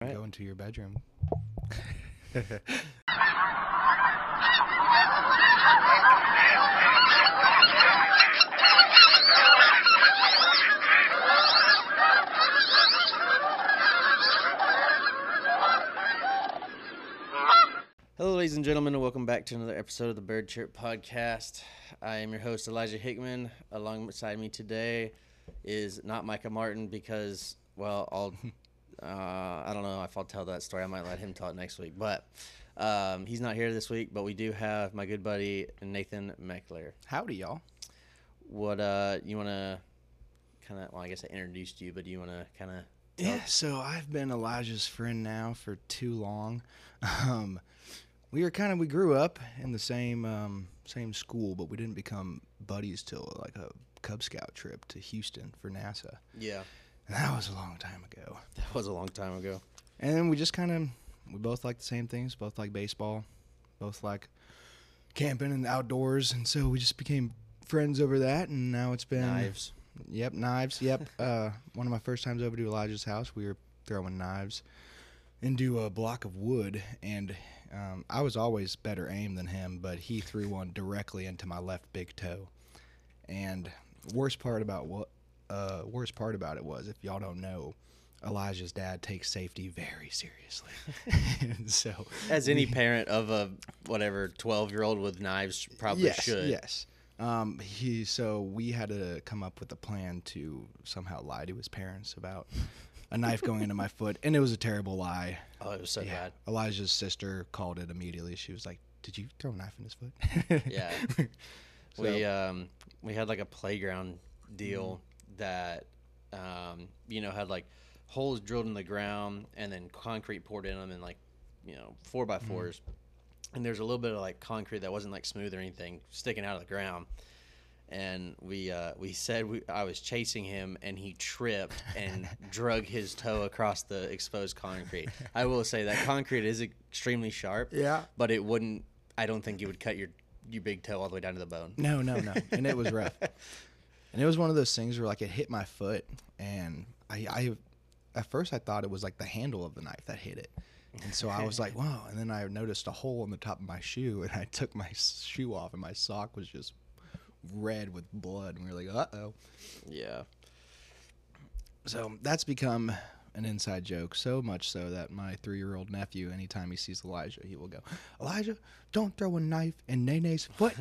Right. Go into your bedroom. Hello, ladies and gentlemen, and welcome back to another episode of the Bird Chirp Podcast. I am your host, Elijah Hickman. Alongside me today is not Micah Martin because, well, I don't know if I'll tell that story. I might let him tell it next week. But he's not here this week, but we do have my good buddy, Nathan Meckler. Howdy, y'all. What, you want to kind of, well, I guess I introduced you, but do you want to kind of Yeah, so I've been Elijah's friend now for too long. We grew up in the same school, but we didn't become buddies till like a Cub Scout trip to Houston for NASA. Yeah, And that was a long time ago. that was a long time ago. And then we both like the same things, both like baseball, both like camping and the outdoors, and so we just became friends over that, and now it's been Knives. Yep, knives. Yep. One of my first times over to Elijah's house, we were throwing knives into a block of wood, and I was always better aim than him, but he threw one directly into my left big toe. And worst part about it was, if y'all don't know, Elijah's dad takes safety very seriously. And so, As any parent of a 12-year-old with knives probably should. Yes. So we had to come up with a plan to somehow lie to his parents about a knife going into my foot, and it was a terrible lie. Oh, it was so bad. Elijah's sister called it immediately. She was like, "Did you throw a knife in his foot?" Yeah. We had like a playground deal that had like holes drilled in the ground and then concrete poured in them, and like 4x4s. And there's a little bit of like concrete that wasn't like smooth or anything sticking out of the ground. And we said I was chasing him, and he tripped and drug his toe across the exposed concrete. I will say that concrete is extremely sharp. Yeah. But I don't think it would cut your big toe all the way down to the bone. No. And it was rough. And it was one of those things where like it hit my foot, and I at first I thought it was like the handle of the knife that hit it. And so I was like, wow. And then I noticed a hole in the top of my shoe, and I took my shoe off, and my sock was just red with blood. And we were like, uh-oh. Yeah. So that's become an inside joke, so much so that my 3-year-old nephew, anytime he sees Elijah, he will go, "Elijah, don't throw a knife in Nene's foot."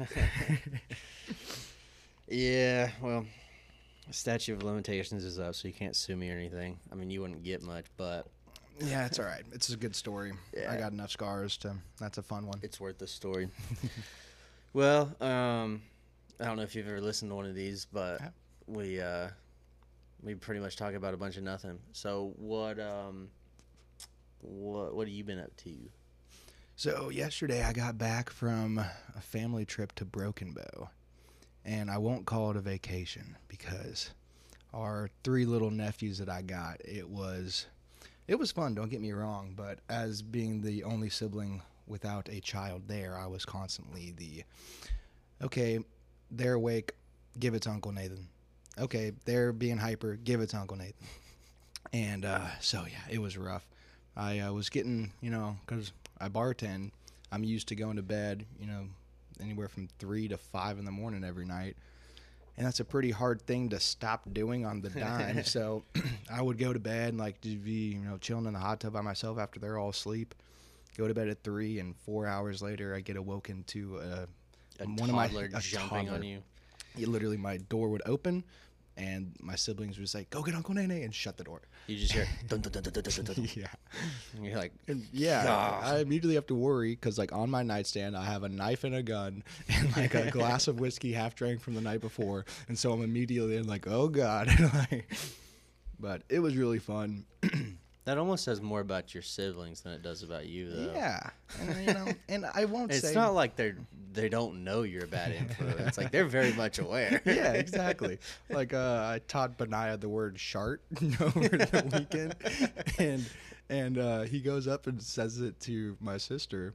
Yeah, well, statute of limitations is up, so you can't sue me or anything. I mean, you wouldn't get much, but... Yeah, it's all right. It's a good story. Yeah. I got enough scars that's a fun one. It's worth the story. Well, I don't know if you've ever listened to one of these, but we pretty much talk about a bunch of nothing. So what have you been up to? So yesterday I got back from a family trip to Broken Bow, and I won't call it a vacation because our 3 little nephews that I got, it was fun, don't get me wrong, but as being the only sibling without a child there, I was constantly okay, they're awake, give it to Uncle Nathan. Okay, they're being hyper, give it to Uncle Nathan. And so, yeah, it was rough. I was getting, because I bartend, I'm used to going to bed, anywhere from 3 to 5 in the morning every night. And that's a pretty hard thing to stop doing on the dime. So I would go to bed and like to be, chilling in the hot tub by myself after they're all asleep. Go to bed at 3, and 4 hours later I get awoken to a toddler jumping on you. Literally, my door would open, and my siblings would say, "Go get Uncle Nene," and shut the door. You just hear dun, dun, dun, dun, dun, dun, dun. Yeah. And you're like, And yeah, I immediately have to worry because, like, on my nightstand, I have a knife and a gun and, like, a glass of whiskey half drank from the night before. And so I'm immediately like, oh, God. But it was really fun. that almost says more about your siblings than it does about you, though. Yeah. And, and I won't say. It's not like they don't know you're a bad influence. Like, they're very much aware. Yeah, exactly. Like, I taught Benaiah the word shart over the weekend. And he goes up and says it to my sister.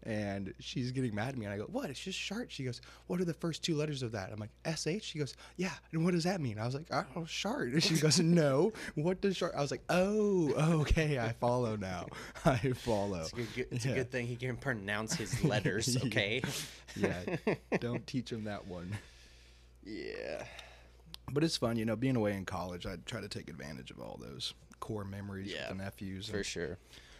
And she's getting mad at me, and I go, "What? It's just Shart." She goes, "What are the first two letters of that?" I'm like, "SH." She goes, "Yeah." And what does that mean? I was like, "Oh, Shart." And she goes, "No. What does Shart?" I was like, "Oh, okay. I follow now. I follow." It's a good thing he can pronounce his letters. Okay. Yeah. Don't teach him that one. Yeah. But it's fun, being away in college. I try to take advantage of all those core memories with the nephews. For sure.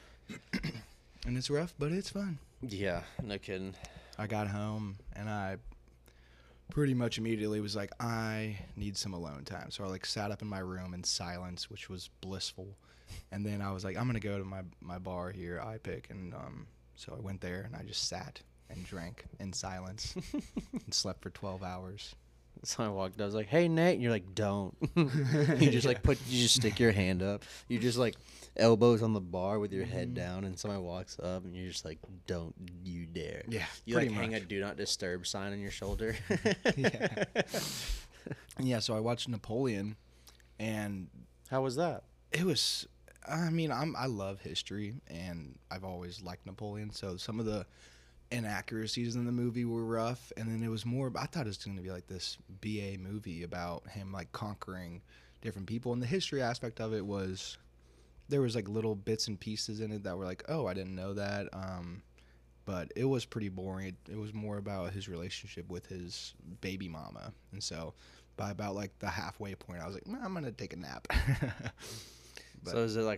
And it's rough, but it's fun. Yeah, no kidding. I got home, and I pretty much immediately was like, I need some alone time. So I sat up in my room in silence, which was blissful. And then I was like, I'm going to go to my bar here, iPick. And so I went there, and I just sat and drank in silence and slept for 12 hours. So I walked up, I was like, "Hey, Nate," and you're like, "Don't." You just you just stick your hand up. You just elbows on the bar with your head down, and somebody walks up, and you're just like, "Don't you dare." Yeah, you hang a do not disturb sign on your shoulder. Yeah. Yeah, so I watched Napoleon, and How was that? it was, I love history, and I've always liked Napoleon, so some of the inaccuracies in the movie were rough, and then it was more, I thought it was going to be like this BA movie about him conquering different people, and the history aspect of it was, there was little bits and pieces in it that were oh, I didn't know that, but it was pretty boring. It was more about his relationship with his baby mama, and so by about the halfway point, I was like, I'm gonna take a nap. So is it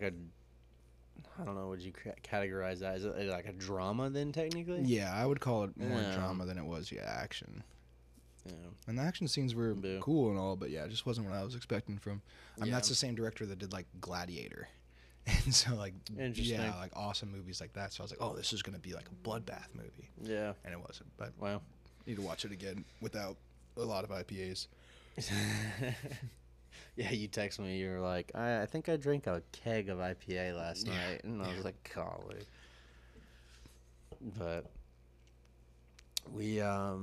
I don't know, would you categorize that? Is it like a drama then, technically? Yeah, I would call it more drama than it was, action. Yeah. And the action scenes were cool and all, but it just wasn't what I was expecting from. That's the same director that did Gladiator. And so Interesting. Yeah, awesome movies like that. So I was like, oh, this is gonna be a bloodbath movie. Yeah. And it wasn't. But wow. Need to watch it again without a lot of IPAs. Yeah, you text me. You were like, I think I drank a keg of IPA last night, and I was like, golly. But we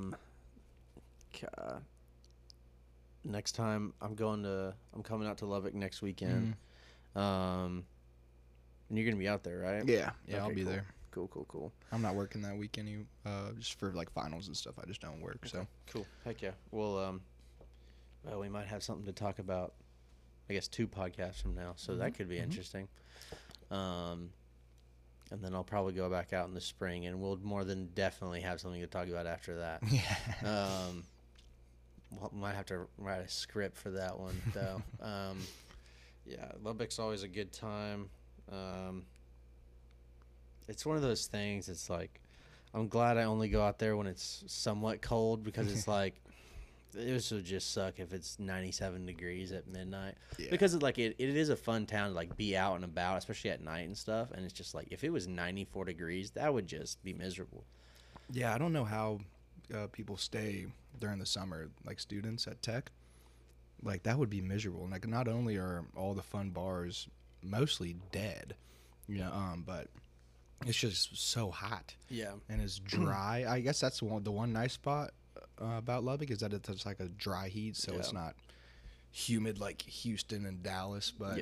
next time I'm coming out to Lubbock next weekend. And you're gonna be out there, right? Yeah, Okay, I'll be there. Cool. I'm not working that weekend, just for finals and stuff. I just don't work. Okay. So cool. Heck yeah. Well, we might have something to talk about, I guess 2 podcasts from now, so that could be interesting. And then I'll probably go back out in the spring, and we'll more than definitely have something to talk about after that. Yeah. Might have to write a script for that one, though. Yeah, Lubbock's always a good time. It's one of those things, it's I'm glad I only go out there when it's somewhat cold, because it's this would just suck if it's 97 degrees at midnight. Yeah. Because it is a fun town to be out and about, especially at night and stuff. And it's just if it was 94 degrees, that would just be miserable. Yeah, I don't know how people stay during the summer, students at Tech. That would be miserable. Not only are all the fun bars mostly dead, but it's just so hot. Yeah. And it's dry. I guess that's the one nice spot about Lubbock is that it's a dry heat, so it's not humid like Houston and Dallas. But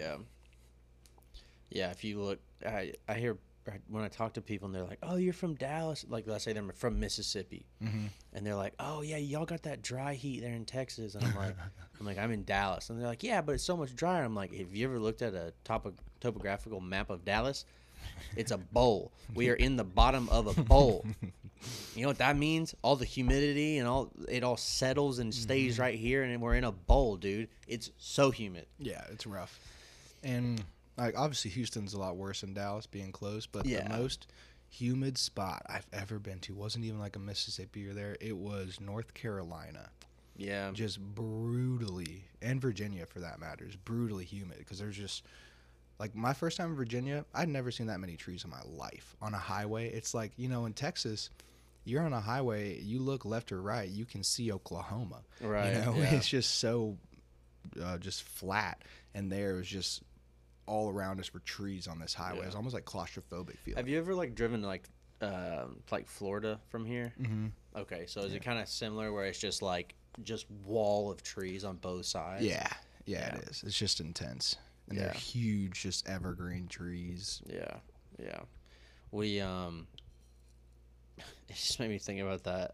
yeah. If you look, I hear when I talk to people and they're like, "Oh, you're from Dallas," let's say they're from Mississippi, and they're like, "Oh yeah, y'all got that dry heat there in Texas," and I'm like, I'm in Dallas, and they're like, "Yeah, but it's so much drier." I'm like, "Have you ever looked at a topographical map of Dallas? It's a bowl. We are in the bottom of a bowl." You know what that means? All the humidity and it all settles and stays right here, and we're in a bowl, dude. It's so humid. Yeah, it's rough. And obviously Houston's a lot worse than Dallas being close, but the most humid spot I've ever been to wasn't even a Mississippi or there. It was North Carolina. Yeah. Just brutally, and Virginia for that matter, is brutally humid, because there's just my first time in Virginia, I'd never seen that many trees in my life on a highway. It's in Texas, you're on a highway, you look left or right, you can see Oklahoma. Right. It's just so just flat, and there was just all around us were trees on this highway. It's almost claustrophobic feeling. Have you ever driven to Florida from here? Mm-hmm. Okay, so is it kind of similar where it's just just wall of trees on both sides? Yeah, it is. It's just intense. And they're huge, just evergreen trees. Yeah. We it just made me think about that.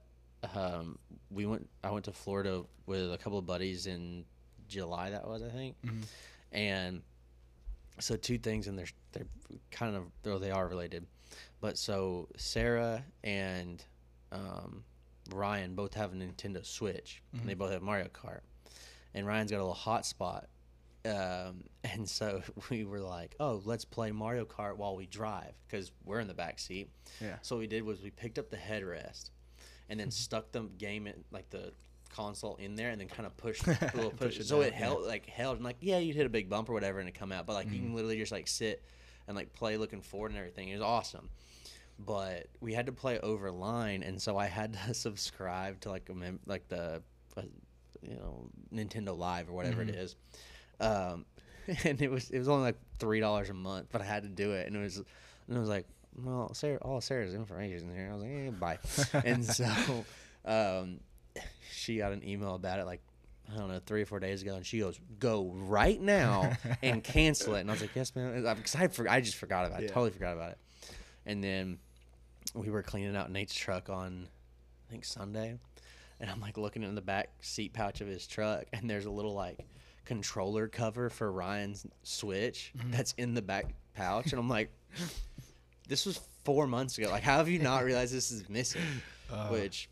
I went to Florida with a couple of buddies in July. That was, I think, and so two things, and they're kind of, though they are related, but so Sarah and Ryan both have a Nintendo Switch, and they both have Mario Kart, and Ryan's got a little hotspot. And so we were like, oh, let's play Mario Kart while we drive because we're in the back seat. Yeah. So what we did was we picked up the headrest and then stuck the game in, like the console in there, and then kind of pushed a little push it so down, it held and like, yeah, you'd hit a big bump or whatever and it come out, but like you can literally just like sit and like play looking forward and everything. It was awesome. But we had to play over line, and so I had to subscribe to like the Nintendo Live or whatever it is. And it was only like $3 a month, but I had to do it, and it was like, well, Sarah, all Sarah's information here. I was like, bye. And so she got an email about it like, I don't know, 3 or 4 days ago, and she goes, go right now and cancel it. And I was like, yes, ma'am, because I just forgot about it. Yeah. Totally forgot about it. And then we were cleaning out Nate's truck on, I think, Sunday, and I'm like looking in the back seat pouch of his truck, and there's a little like controller cover for Ryan's Switch that's in the back pouch, and I'm like, this was 4 months ago. Like, how have you not realized this is missing? Which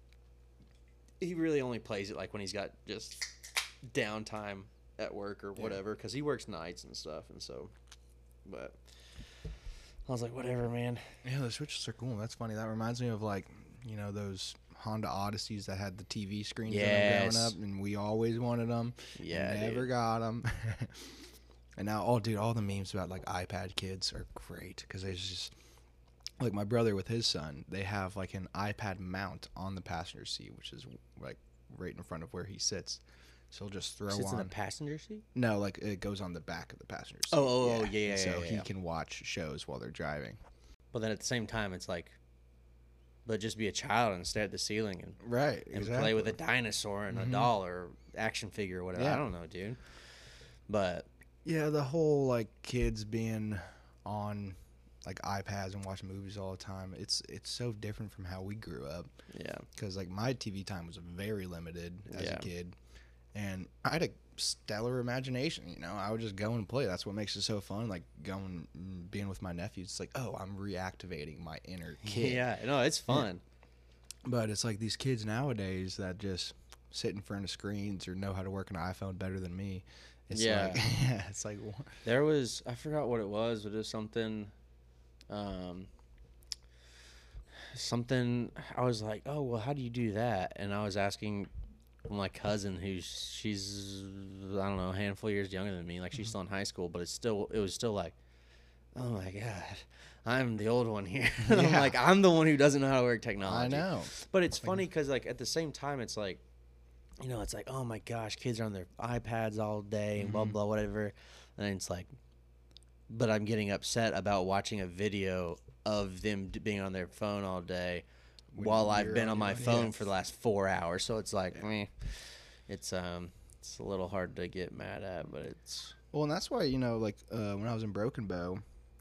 he really only plays it like when he's got just downtime at work or whatever, because he works nights and stuff, and so, but I was like, whatever, man. Yeah, the Switches are cool. That's funny. That reminds me of like, those Honda Odysseys that had the TV screens in them growing up, and we always wanted them. Yeah, never got them. And now, all the memes about like iPad kids are great because there's just like my brother with his son. They have like an iPad mount on the passenger seat, which is like right in front of where he sits. So he'll just throw Sits on. in the passenger seat? No, like it goes on the back of the passenger seat. Yeah. So he yeah. can watch shows while they're driving. But then at the same time, it's like, but just be a child and stare at the ceiling and play with a dinosaur and a doll or action figure or whatever. Yeah. I don't know, dude. But Yeah, the whole like kids being on like iPads and watching movies all the time. It's so different from how we grew up. yeah, Because like my TV time was very limited as a Yeah. kid, and I had a stellar imagination. I would just go and play. That's what makes it so fun. Like going, being with my nephews. It's like, oh, I'm reactivating my inner kid. yeah. No, it's fun. But it's like these kids nowadays that just sit in front of screens or know how to work an iPhone better than me. It's Yeah. like, it's like, There was, I forgot what it was, but it was something. Something. I was like, oh well, how do you do that? And I was asking my cousin, she's I don't know, a handful of years younger than me. Like she's still in high school, but it was still like, oh my god, I'm the old one here. I'm Yeah. like, I'm the one who doesn't know how to work technology. I know. But it's funny because like at the same time, it's like, it's like, oh my gosh, kids are on their iPads all day and blah blah whatever, and it's like, but I'm getting upset about watching a video of them being on their phone all day while I've been on my phone for the last 4 hours. So it's like, it's a little hard to get mad at, but it's Well, and that's why, like when I was in Broken Bow,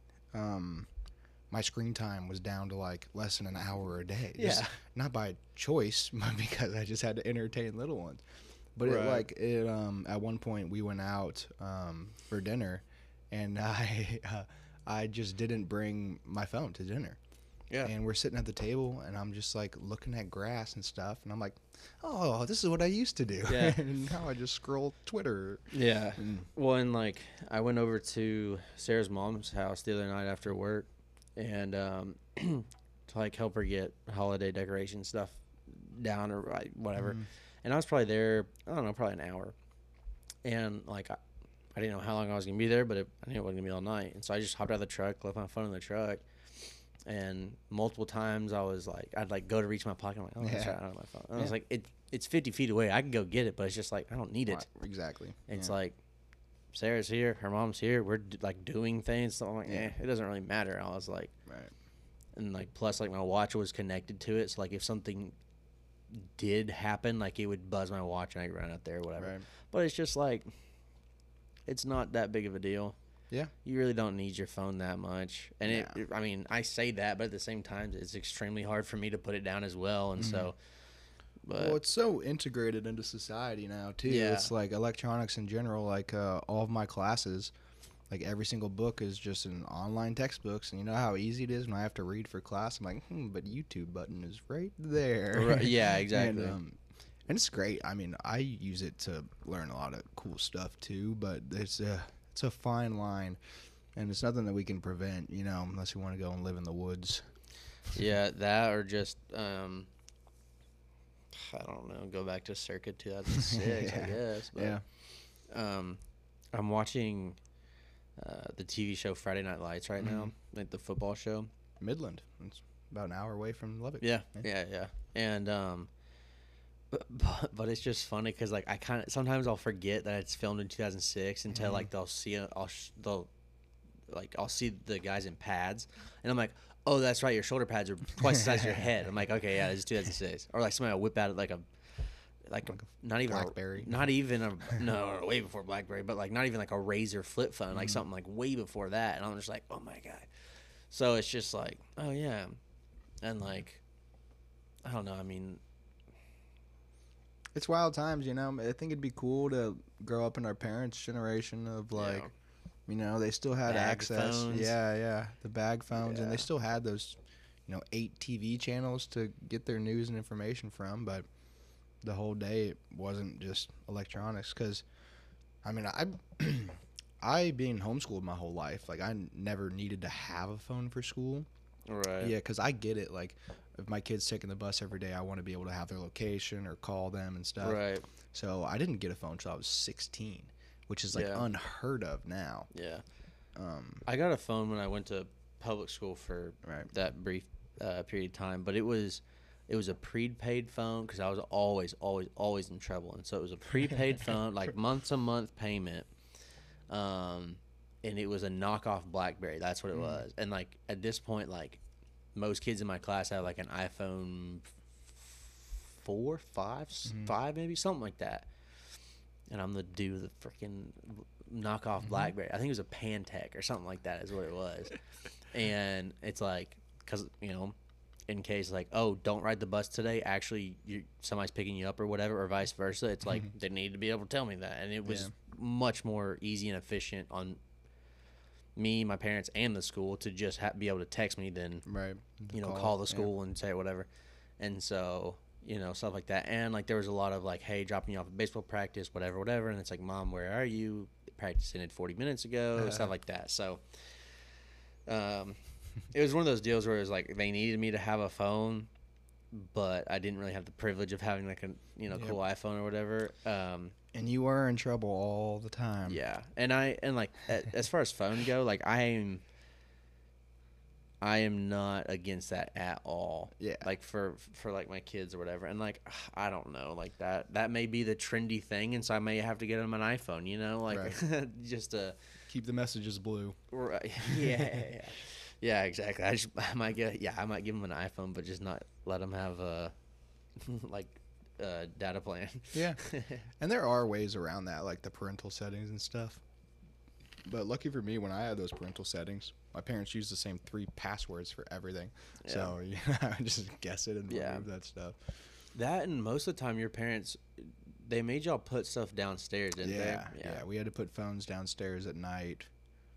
my screen time was down to like less than an hour a day. Just Yeah. not by choice, but because I just had to entertain little ones. But Right. at one point we went out for dinner, and I just didn't bring my phone to dinner. yeah. And we're sitting at the table, and I'm just like looking at grass and stuff, and I'm like, oh, this is what I used to do. Yeah. And now I just scroll Twitter. Yeah. Well, and like I went over to Sarah's mom's house the other night after work, and to like help her get holiday decoration stuff down or whatever. And I was probably there, I don't know, probably an hour. And like I didn't know how long I was gonna be there, but I knew it wasn't gonna be all night. And so I just hopped out of the truck, left my phone in the truck, and multiple times I was like, I'd like go to reach my pocket. I'm like, oh, that's Yeah. right, I don't have my phone. And I was like, it's 50 feet away. I can go get it, but it's just like I don't need it. Exactly. It's like Sarah's here, her mom's here. We're like doing things. So I'm like, it doesn't really matter. I was like, Right. and like plus like my watch was connected to it, so like if something did happen, like it would buzz my watch and I could run out there or whatever. Right. But it's just like, it's not that big of a deal. Yeah. You really don't need your phone that much. And Yeah. I mean, I say that, but at the same time, it's extremely hard for me to put it down as well. And so, but Well, it's so integrated into society now too. Yeah. It's like electronics in general. Like all of my classes, like every single book is just an online textbooks, and you know how easy it is when I have to read for class. I'm like, but YouTube button is right there. Right, yeah, exactly. And it's great. I mean, I use it to learn a lot of cool stuff too. But it's a fine line, and it's nothing that we can prevent. You know, unless you want to go and live in the woods. yeah, that or just I don't know, go back to circa 2006, I Yeah. guess. But, Yeah. I'm watching the TV show Friday Night Lights right now, like the football show. Midland. It's about an hour away from Lubbock. Yeah. And but it's just funny because like I kind of sometimes I'll forget that it's filmed in 2006 until like they'll see it. I'll see the guys in pads, and I'm like, oh, that's right, your shoulder pads are twice the size of your head. I'm like, okay, yeah, it's 2006. Or like somebody will whip out like a not even BlackBerry. No, way before BlackBerry, but like not even like a Razor flip phone, like something like way before that. And I'm just like, oh my god. So it's just like, oh yeah, and like, I don't know. I mean, It's wild times, you know. I think it'd be cool to grow up in our parents' generation of like, Yeah. you know, they still had Bag access. phones. Yeah, the bag phones, and they Yeah. still had those, 8 TV channels to get their news and information from. But the whole day it wasn't just electronics. Because, I mean, I being homeschooled my whole life, like I never needed to have a phone for school. right. Yeah, because I get it. Like, if my kid's taking the bus every day, I want to be able to have their location or call them and stuff. Right. So I didn't get a phone until I was 16, which is like Yeah. unheard of now. Yeah. I got a phone when I went to public school for Right. that brief period of time, but it was a prepaid phone because I was always in trouble, and so it was a prepaid phone, like month to month payment, and it was a knockoff BlackBerry. That's what it was. And like at this point, like most kids in my class have like an iPhone 4, 5, 5 maybe, something like that. And I'm the dude with the freaking knockoff BlackBerry. I think it was a Pantech or something like that is what it was. And it's like, because, in case like, oh, don't ride the bus today. Actually, somebody's picking you up or whatever, or vice versa. It's like they need to be able to tell me that. And it was much more easy and efficient on me, my parents, and the school to just be able to text me than, Right. call the school and say whatever. And so, stuff like that. And like there was a lot of like, hey, dropping you off at baseball practice, whatever. And it's like, Mom, where are you? Practice ended 40 minutes ago, stuff like that. So it was one of those deals where it was like they needed me to have a phone, but I didn't really have the privilege of having like a cool iPhone or whatever. And you were in trouble all the time. Yeah, and like as far as phone go, like I am not against that at all. Yeah. Like for like my kids or whatever. And like I don't know, like that may be the trendy thing, and so I may have to get them an iPhone, like Right. just to Keep the messages blue. right. Yeah. Yeah, exactly. I might give them an iPhone, but just not let them have a like data plan. Yeah. And there are ways around that, like the parental settings and stuff. But lucky for me, when I had those parental settings, my parents used the same 3 passwords for everything. Yeah. So I would just guess it and remove that stuff. That, and most of the time your parents, they made y'all put stuff downstairs, didn't they? Yeah. We had to put phones downstairs at night.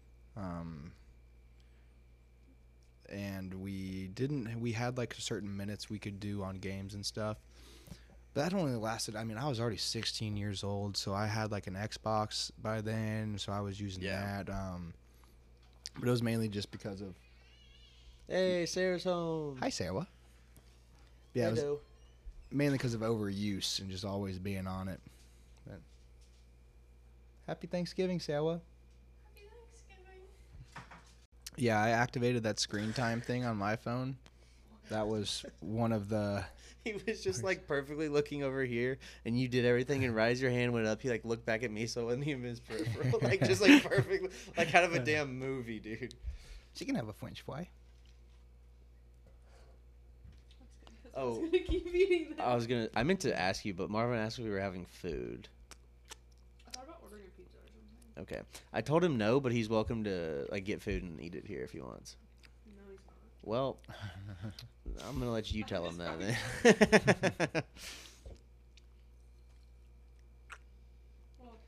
And we had like certain minutes we could do on games and stuff. But that only lasted, I mean, I was already 16 years old, so I had like an Xbox by then, so I was using that. But it was mainly just because of... Hey, Sarah's home. Hi, Sarah. Yeah, it was Hello. mainly because of overuse and just always being on it. But happy Thanksgiving, Sarah. Happy Thanksgiving. Yeah, I activated that screen time thing on my phone. That was one of the... He was just like perfectly looking over here, and you did everything, and right as your hand went up, he like looked back at me, so it wasn't even his peripheral. Like just like perfectly, like kind of a damn movie, dude. She can have a French fry. I Oh. was gonna keep eating that. I meant to ask you, but Marvin asked if we were having food. I thought about ordering a pizza or something. Okay. I told him no, but he's welcome to like get food and eat it here if he wants. No, he's not. Well, I'm gonna let you tell him that then. Well,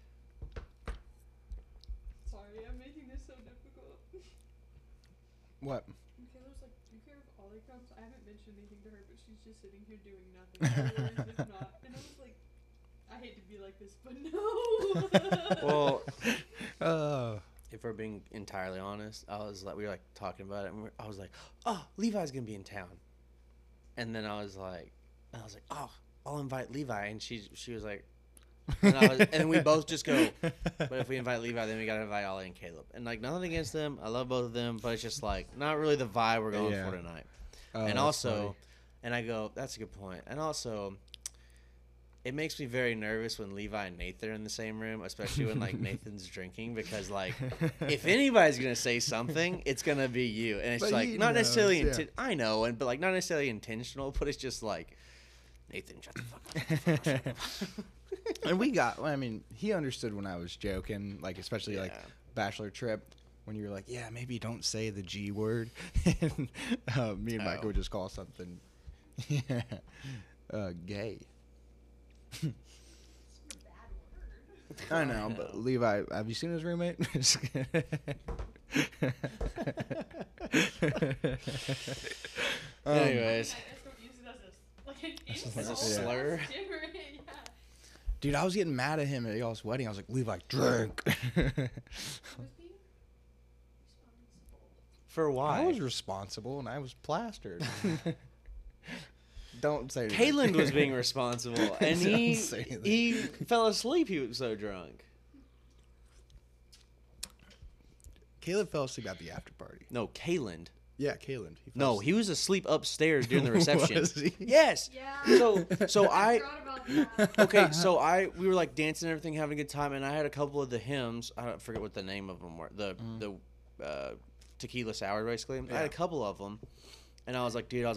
sorry, I'm making this so difficult. What? Michaela's like, "Do you care if Ollie comes?" I haven't mentioned anything to her, but she's just sitting here doing nothing. No worries if not. And I was like, I hate to be like this, but no. Well, Oh. if we're being entirely honest, we were like talking about it, and I was like, "Oh, Levi's gonna be in town," and then I was like, "Oh, I'll invite Levi," and she was like, and then we both just go, "But if we invite Levi, then we gotta invite Ollie and Caleb," and like nothing against them, I love both of them, but it's just like not really the vibe we're going for tonight. Oh, And that's also, funny. and I go, "That's a good point," and also. It makes me very nervous when Levi and Nathan are in the same room, especially when like Nathan's drinking, because like if anybody's gonna say something, it's gonna be you, and it's But like he not necessarily knows, yeah. I know, but like not necessarily intentional, but it's just like Nathan, shut the fuck up. And we got, I mean, he understood when I was joking, like, especially like Yeah. bachelor trip, when you were like, yeah, maybe don't say the G word. And me and Michael Oh. would just call something gay. It's a bad word. I know, but Levi, have you seen his roommate? Anyways, I just don't use it as a like an As insult. a slur? It's different, yeah. Dude, I was getting mad at him at y'all's wedding. I was like, Levi, drink. He was being responsible. for why? I was responsible and I was plastered. Don't say that. Kayland was being responsible, and Don't he say that. he fell asleep. He was so drunk. Caleb fell asleep at the after party. No, Kayland. Yeah, Kayland. No, he was asleep upstairs during the reception. Was he? Yes. Yeah. So I forgot about that. okay, so we were like dancing and everything, having a good time, and I had a couple of the hymns. I don't forget what the name of them were. The tequila sour, basically. I had Yeah. a couple of them, and I was like, dude,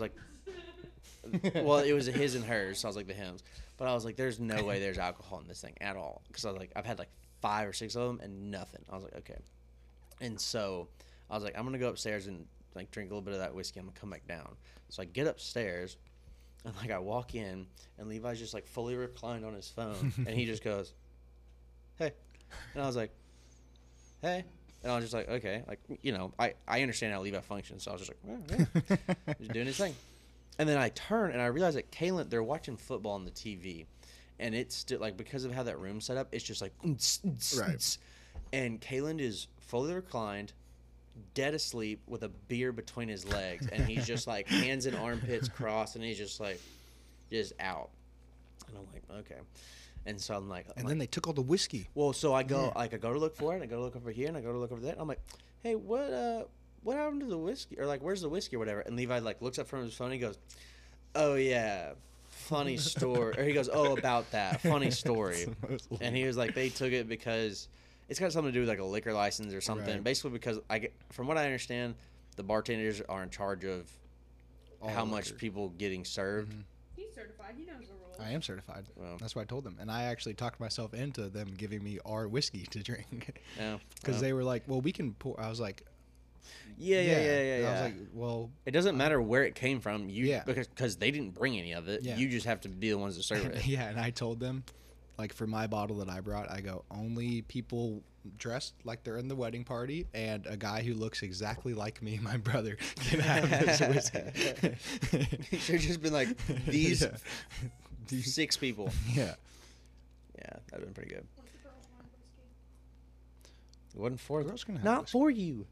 well, it was a his and hers, so I was like the hymns, but I was like, there's no way there's alcohol in this thing at all, because I was like, I've had like 5 or 6 of them and nothing. I was like, okay, and so I was like, I'm gonna go upstairs and like drink a little bit of that whiskey. I'm gonna come back down. So I get upstairs. And like I walk in, and Levi's just like fully reclined on his phone, and he just goes, "Hey," and I was like, "Hey," and I was just like, "Okay," like I understand how Levi functions, so I was just like, yeah, just doing his thing. And then I turn and I realize that Kaylen, they're watching football on the TV, and it's still like because of how that room's set up, it's just like, Right. and Kaylen is fully reclined, dead asleep with a beer between his legs, and he's just like hands and armpits crossed, and he's just like just out, and I'm like, okay, and so I'm like, And then they took all the whiskey. well, so I go like I go to look for it, and I go to look over here, and I go to look over there, and I'm like, hey, what happened to the whiskey, or like where's the whiskey or whatever? And Levi like looks up from his phone, and he goes, oh yeah, funny story, or he goes, oh, about that funny story. And he was like, they took it because it's got something to do with like a liquor license or something. Right. Basically, because from what I understand, the bartenders are in charge of All how the much liquor. people getting served. He's certified. He knows the rules. I am certified. Well. That's what I told them. And I actually talked myself into them giving me our whiskey to drink. Yeah, Because they were like, well, we can pour. I was like, yeah. And I was like, well, It doesn't matter where it came from, Yeah. because they didn't bring any of it. Yeah. You just have to be the ones to serve it. yeah. And I told them, like, for my bottle that I brought, I go, only people dressed like they're in the wedding party and a guy who looks exactly like me, my brother, can have this whiskey. You should have just been like, these Yeah. 6 people. Yeah. Yeah, that'd have been pretty good. What's the girl want whiskey? It wasn't for Girls can have not whiskey. for you.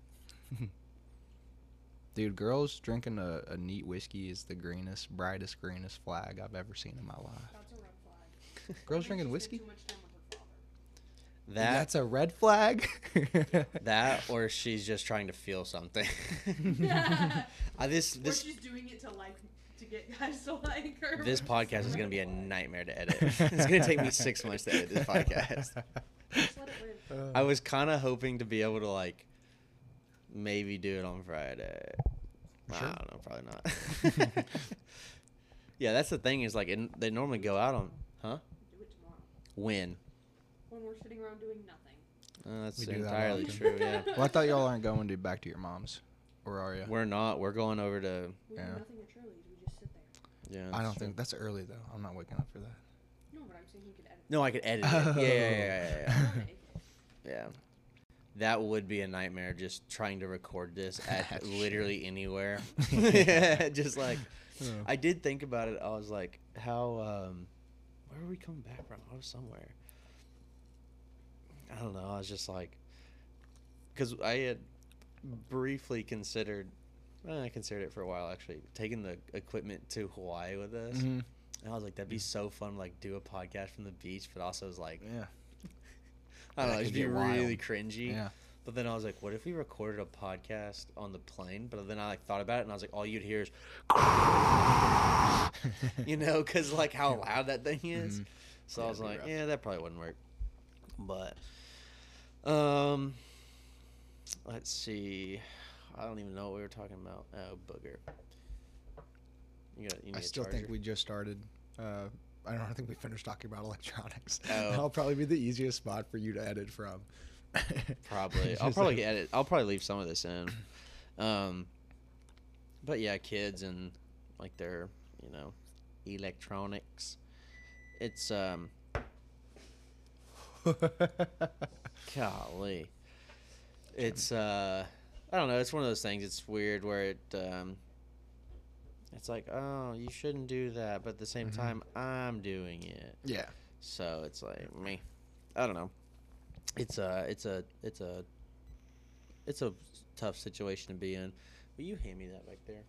Dude, girls drinking a neat whiskey is the brightest, greenest flag I've ever seen in my life. That's a red flag. Girls I think drinking she whiskey? spent too much time with her father. That's a red flag? That or she's just trying to feel something. Or This she's doing it to get guys to like her. this podcast is gonna be a nightmare to edit. It's gonna take me 6 months to edit this podcast. Just let it live. I was kind of hoping to be able to like maybe do it on Friday. Sure. I don't know, probably not. Yeah, that's the thing is like they normally go out on Do it tomorrow when. when we're sitting around doing nothing. That's We do that entirely often. true. Yeah, Well, I thought y'all aren't going to back to your mom's, or are you? we're not. We're going over to. We Yeah. do nothing at Shirley's. We just sit there. Yeah, I don't that's true. think that's early though. I'm not waking up for that. No, but I'm saying he could edit. No, I could edit it. Oh. Yeah. Okay. Yeah. That would be a nightmare, just trying to record this at literally anywhere. Just like, I did think about it. I was like, how, where are we coming back from? I was somewhere. I don't know. I was just like, because I had briefly considered, I considered it for a while actually, taking the equipment to Hawaii with us. Mhm. And I was like, that'd be so fun, like do a podcast from the beach, but also it was like, Yeah. I don't know, That it'd could be get wild. really cringy. Yeah. But then I was like, what if we recorded a podcast on the plane? But then I like thought about it, and I was like, all you'd hear is, you know, because like how loud that thing is. Mhm. So Yeah, I was it'd be like, rough. yeah, that probably wouldn't work. But, let's see. I don't even know what we were talking about. Oh, booger. You need I a still think charger? we just started. I don't think we finished talking about electronics. Oh. That'll probably be the easiest spot for you to edit from. Probably. It's I'll just probably like- edit. I'll probably leave some of this in. But yeah, kids and like their, you know, electronics. It's golly. It's I don't know, it's one of those things, it's weird where it's like, oh, you shouldn't do that, but at the same time I'm doing it. Yeah. So it's like me. I don't know. It's a tough situation to be in. Will you hand me that back there?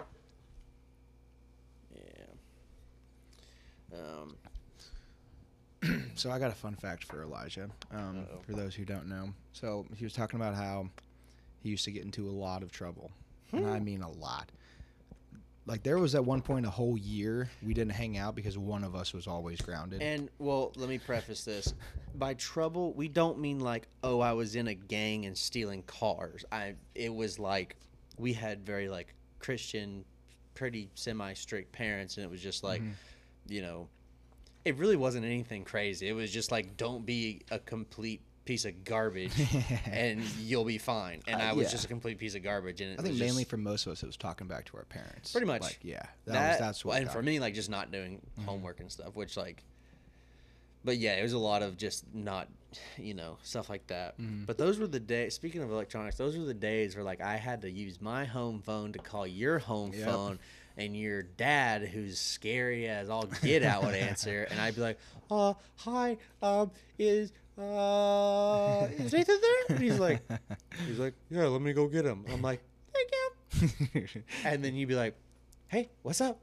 Yeah. So I got a fun fact for Elijah. Uh-oh. For those who don't know, so he was talking about how he used to get into a lot of trouble, and I mean a lot. Like there was at one point a whole year we didn't hang out because one of us was always grounded. And well, let me preface this. By trouble, we don't mean like, oh, I was in a gang and stealing cars. It was like we had very like Christian, pretty semi-strict parents, and it was just like, you know, it really wasn't anything crazy. It was just like, don't be a complete piece of garbage and you'll be fine. And I was yeah. just a complete piece of garbage. And it I think was mainly just, for most of us, it was talking back to our parents. Pretty much. Like, yeah, well, that's what. and for me, like just not doing homework and stuff, which like, but yeah, it was a lot of just not, you know, stuff like that. But those were the days. Speaking of electronics, those were the days where like I had to use my home phone to call your home Yep. phone, and your dad, who's scary as all get out, would answer, and I'd be like, hi, is Nathan there? And he's like, yeah, let me go get him. I'm like, thank you. And then you'd be like, hey, what's up?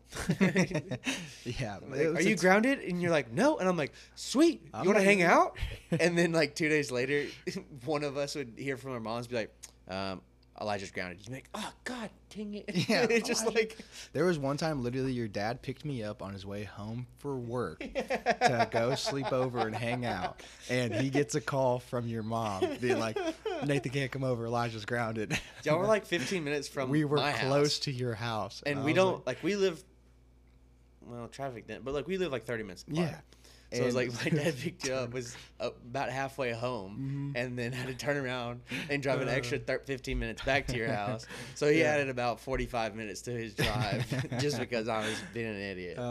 Yeah. Like, are you grounded? And you're like, no. And I'm like, sweet. I'm You want to not hang gonna- out? And then like 2 days later, one of us would hear from our moms, be like, Elijah's grounded. You'd be like, oh God, dang it. Yeah, It's just Elijah. like, There was one time, literally, your dad picked me up on his way home for work to go sleep over and hang out, and he gets a call from your mom being like, "Nathan can't come over. Elijah's grounded." y'all were like 15 minutes from we were my close house. to your house, And I we was don't, like, we live, well, traffic didn't, but like we live like 30 minutes apart. Yeah. So it was And- like my dad picked you up, was about halfway home, and then had to turn around and drive an extra 15 minutes back to your house. So he Yeah. added about 45 minutes to his drive just because I was being an idiot.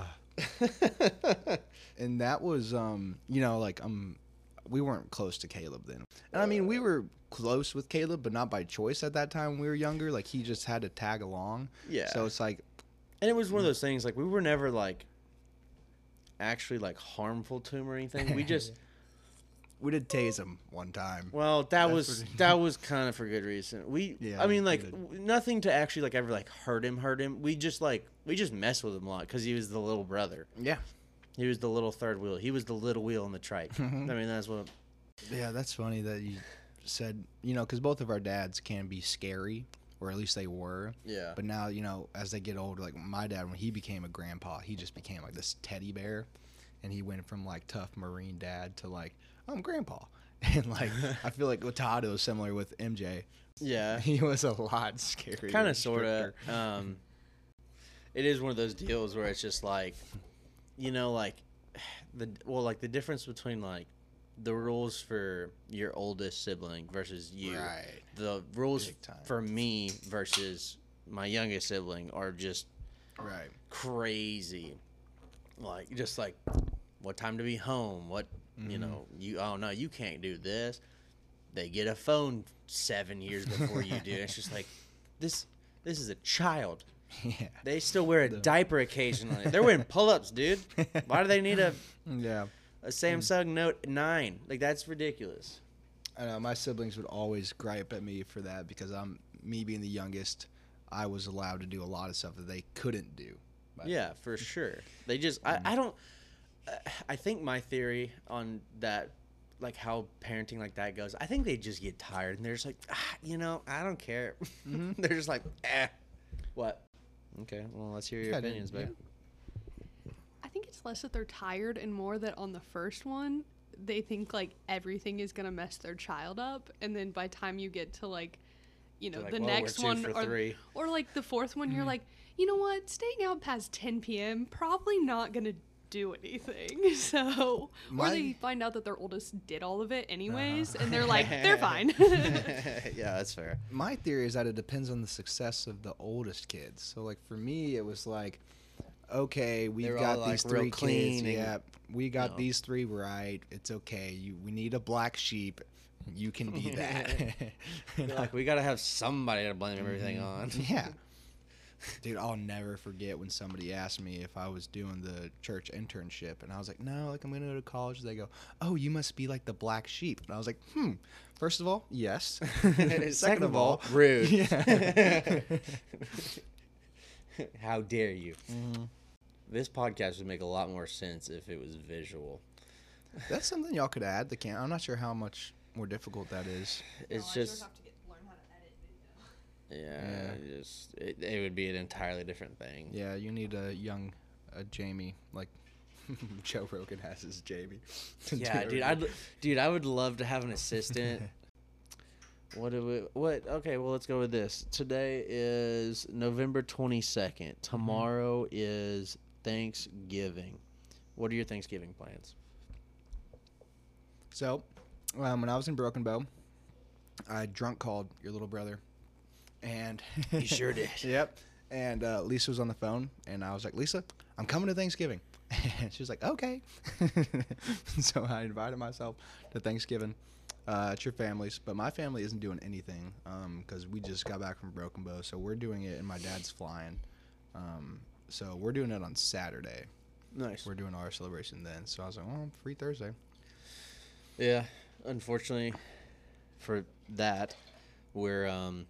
And that was, you know, like we weren't close to Caleb then. And I mean, we were close with Caleb, but not by choice at that time when we were younger. Like he just had to tag along. Yeah. So it's like, And it was one of those things, like, we were never, like, actually, like, harmful to him or anything. We just, we did tase him one time. well, That's that was kind of for good reason. Yeah, I mean, we like, did. nothing to actually, like, ever, like, hurt him. We just messed with him a lot because he was the little brother. Yeah. He was the little third wheel. He was the little wheel in the trike. I mean, that's what, Yeah, that's funny that you said, you know, because both of our dads can be scary, or at least they were. yeah. But now, you know, as they get older, like my dad, when he became a grandpa, he just became like this teddy bear. And he went from like tough Marine dad to like, I'm grandpa. And like, I feel like with Todd, it was similar with MJ. Yeah. He was a lot scarier. Kind and of, sort of. stricter. It is one of those deals where it's just like, you know, like the difference between like the rules for your oldest sibling versus you. Right. The rules Big time. for me versus my youngest sibling are just Right. crazy. Like, just like, what time to be home? What, you know, oh no, you can't do this. They get a phone 7 years before you do. It's just like, this is a child. Yeah. They still wear a diaper occasionally. They're wearing pull-ups, dude. Why do they need a Yeah. Samsung Note 9? Like, that's ridiculous. I know my siblings would always gripe at me for that because me being the youngest, I was allowed to do a lot of stuff that they couldn't do. But Yeah, for sure. They just, I don't, I think my theory on that, like how parenting like that goes, I think they just get tired and they're just like, I don't care. They're just like, what? Okay, well, let's hear your Yeah, dude, opinions, babe. I think it's less that they're tired and more that on the first one, they think like everything is gonna mess their child up, and then by the time you get to like, They're like, the well, next we're 2 one for 3. or like the fourth one, you're like, you know what, staying out past 10 p.m. probably not gonna do anything. So, or they find out that their oldest did all of it anyways, and they're like, they're fine. Yeah, that's fair. my theory is that it depends on the success of the oldest kids. So like for me, it was like, okay, we've They're got all, these like, real 3 clean kids. and, Yeah, we got know. these 3 right. It's okay. We need a black sheep. You can be that. They're like, we got to have somebody to blame everything on. Yeah. Dude, I'll never forget when somebody asked me if I was doing the church internship, and I was like, no, like I'm going to go to college. They go, oh, you must be like the black sheep. And I was like, first of all, yes. Second of all, rude. Yeah. How dare you? This podcast would make a lot more sense if it was visual. That's something y'all could add. I'm not sure how much more difficult that is. It's just, it would be an entirely different thing. Yeah, you need a young Jamie, like Joe Rogan has his Jamie. to do Yeah, everything. I would love to have an assistant. Okay, well, let's go with this. Today is November 22nd. Tomorrow is Thanksgiving. What are your Thanksgiving plans? So, when I was in Broken Bow, I drunk called your little brother, and You sure did. Yep. And Lisa was on the phone, and I was like, Lisa, I'm coming to Thanksgiving. And she was like, okay. So I invited myself to Thanksgiving at your family's, but my family isn't doing anything because we just got back from Broken Bow, so we're doing it, and my dad's flying. So we're doing it on Saturday. Nice. We're doing our celebration then. So I was like, well, free Thursday. Yeah, unfortunately for that, we're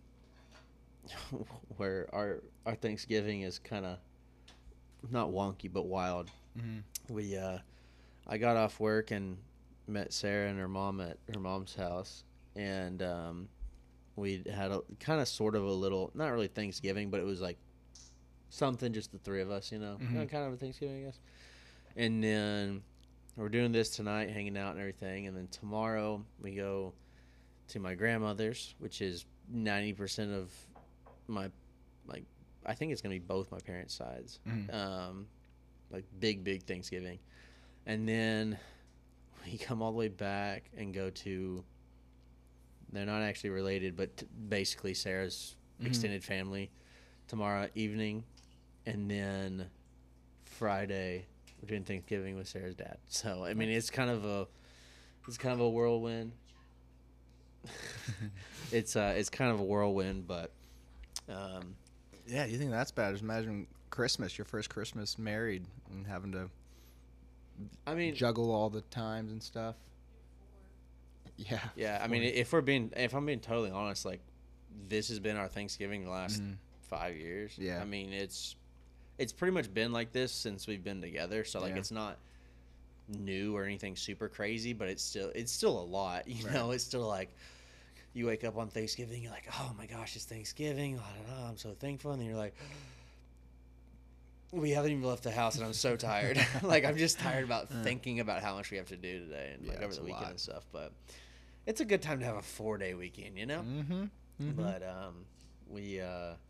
where our Thanksgiving is kind of not wonky but wild. We I got off work and met Sarah and her mom at her mom's house, and we had a kind of sort of a little, not really Thanksgiving, but it was like something, just the 3 of us, kind of a Thanksgiving, I guess. And then we're doing this tonight, hanging out and everything, and then tomorrow we go to my grandmother's, which is 90% of my, like, I think it's gonna be both my parents' sides, like big Thanksgiving, and then we come all the way back and go to, they're not actually related, but basically Sarah's extended family tomorrow evening, and then Friday we're doing Thanksgiving with Sarah's dad. So I mean, it's kind of a whirlwind. It's kind of a whirlwind, but Yeah, you think that's bad? Just imagine Christmas, your first Christmas married, and having to I mean, juggle all the times and stuff. Yeah. yeah, I mean, if I'm being totally honest, like, this has been our Thanksgiving the last 5 years. Yeah. I mean, it's pretty much been like this since we've been together. So like, Yeah. it's not new or anything super crazy, but it's still a lot. You know, it's still like, you wake up on Thanksgiving, you're like, oh my gosh, it's Thanksgiving. I'm so thankful. And then you're like, we haven't even left the house, and I'm so tired. Like, I'm just tired about thinking about how much we have to do today and like Yeah, over it's the a weekend lot. and stuff. But it's a good time to have a 4-day weekend, you know? But we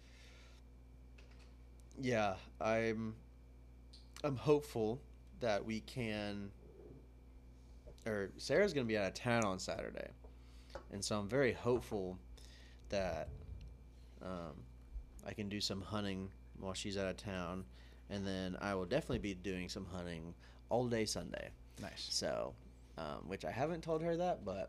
yeah, I'm hopeful that we can Sarah's gonna be out of town on Saturday, and so I'm very hopeful that I can do some hunting while she's out of town, and then I will definitely be doing some hunting all day Sunday. Nice. So, which I haven't told her that, but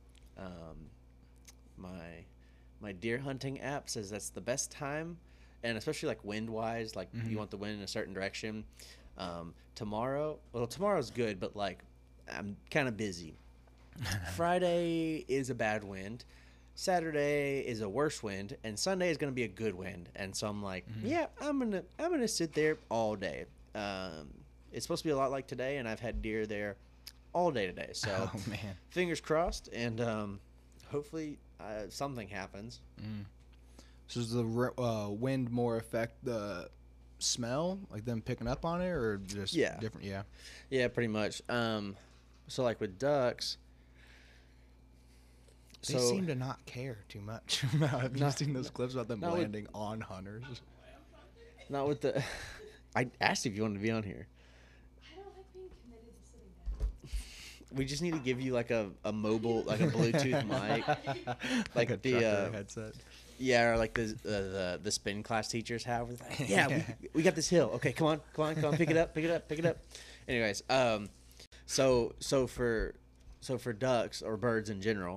my deer hunting app says that's the best time, and especially like wind wise, like you want the wind in a certain direction. Tomorrow's good, but like I'm kind of busy. Friday is a bad wind. Saturday is a worse wind, and Sunday is going to be a good wind. And so I'm like, yeah, I'm gonna sit there all day. It's supposed to be a lot like today, and I've had deer there all day today. So Oh man. fingers crossed, and hopefully something happens. So does the wind more affect the smell, like them picking up on it, or just Yeah. different? Yeah. Yeah, pretty much. So like with ducks, They seem to not care too much. Have you seen those clips about them not with- landing on hunters? not with the. I asked if you wanted to be on here. I don't like being committed to sitting down. We just need to give you like a mobile, like a Bluetooth mic, like a the trucker headset. yeah, or like the spin class teachers have. With like, yeah, we got this hill. Okay, come on, pick it up. Anyways, so for ducks or birds in general,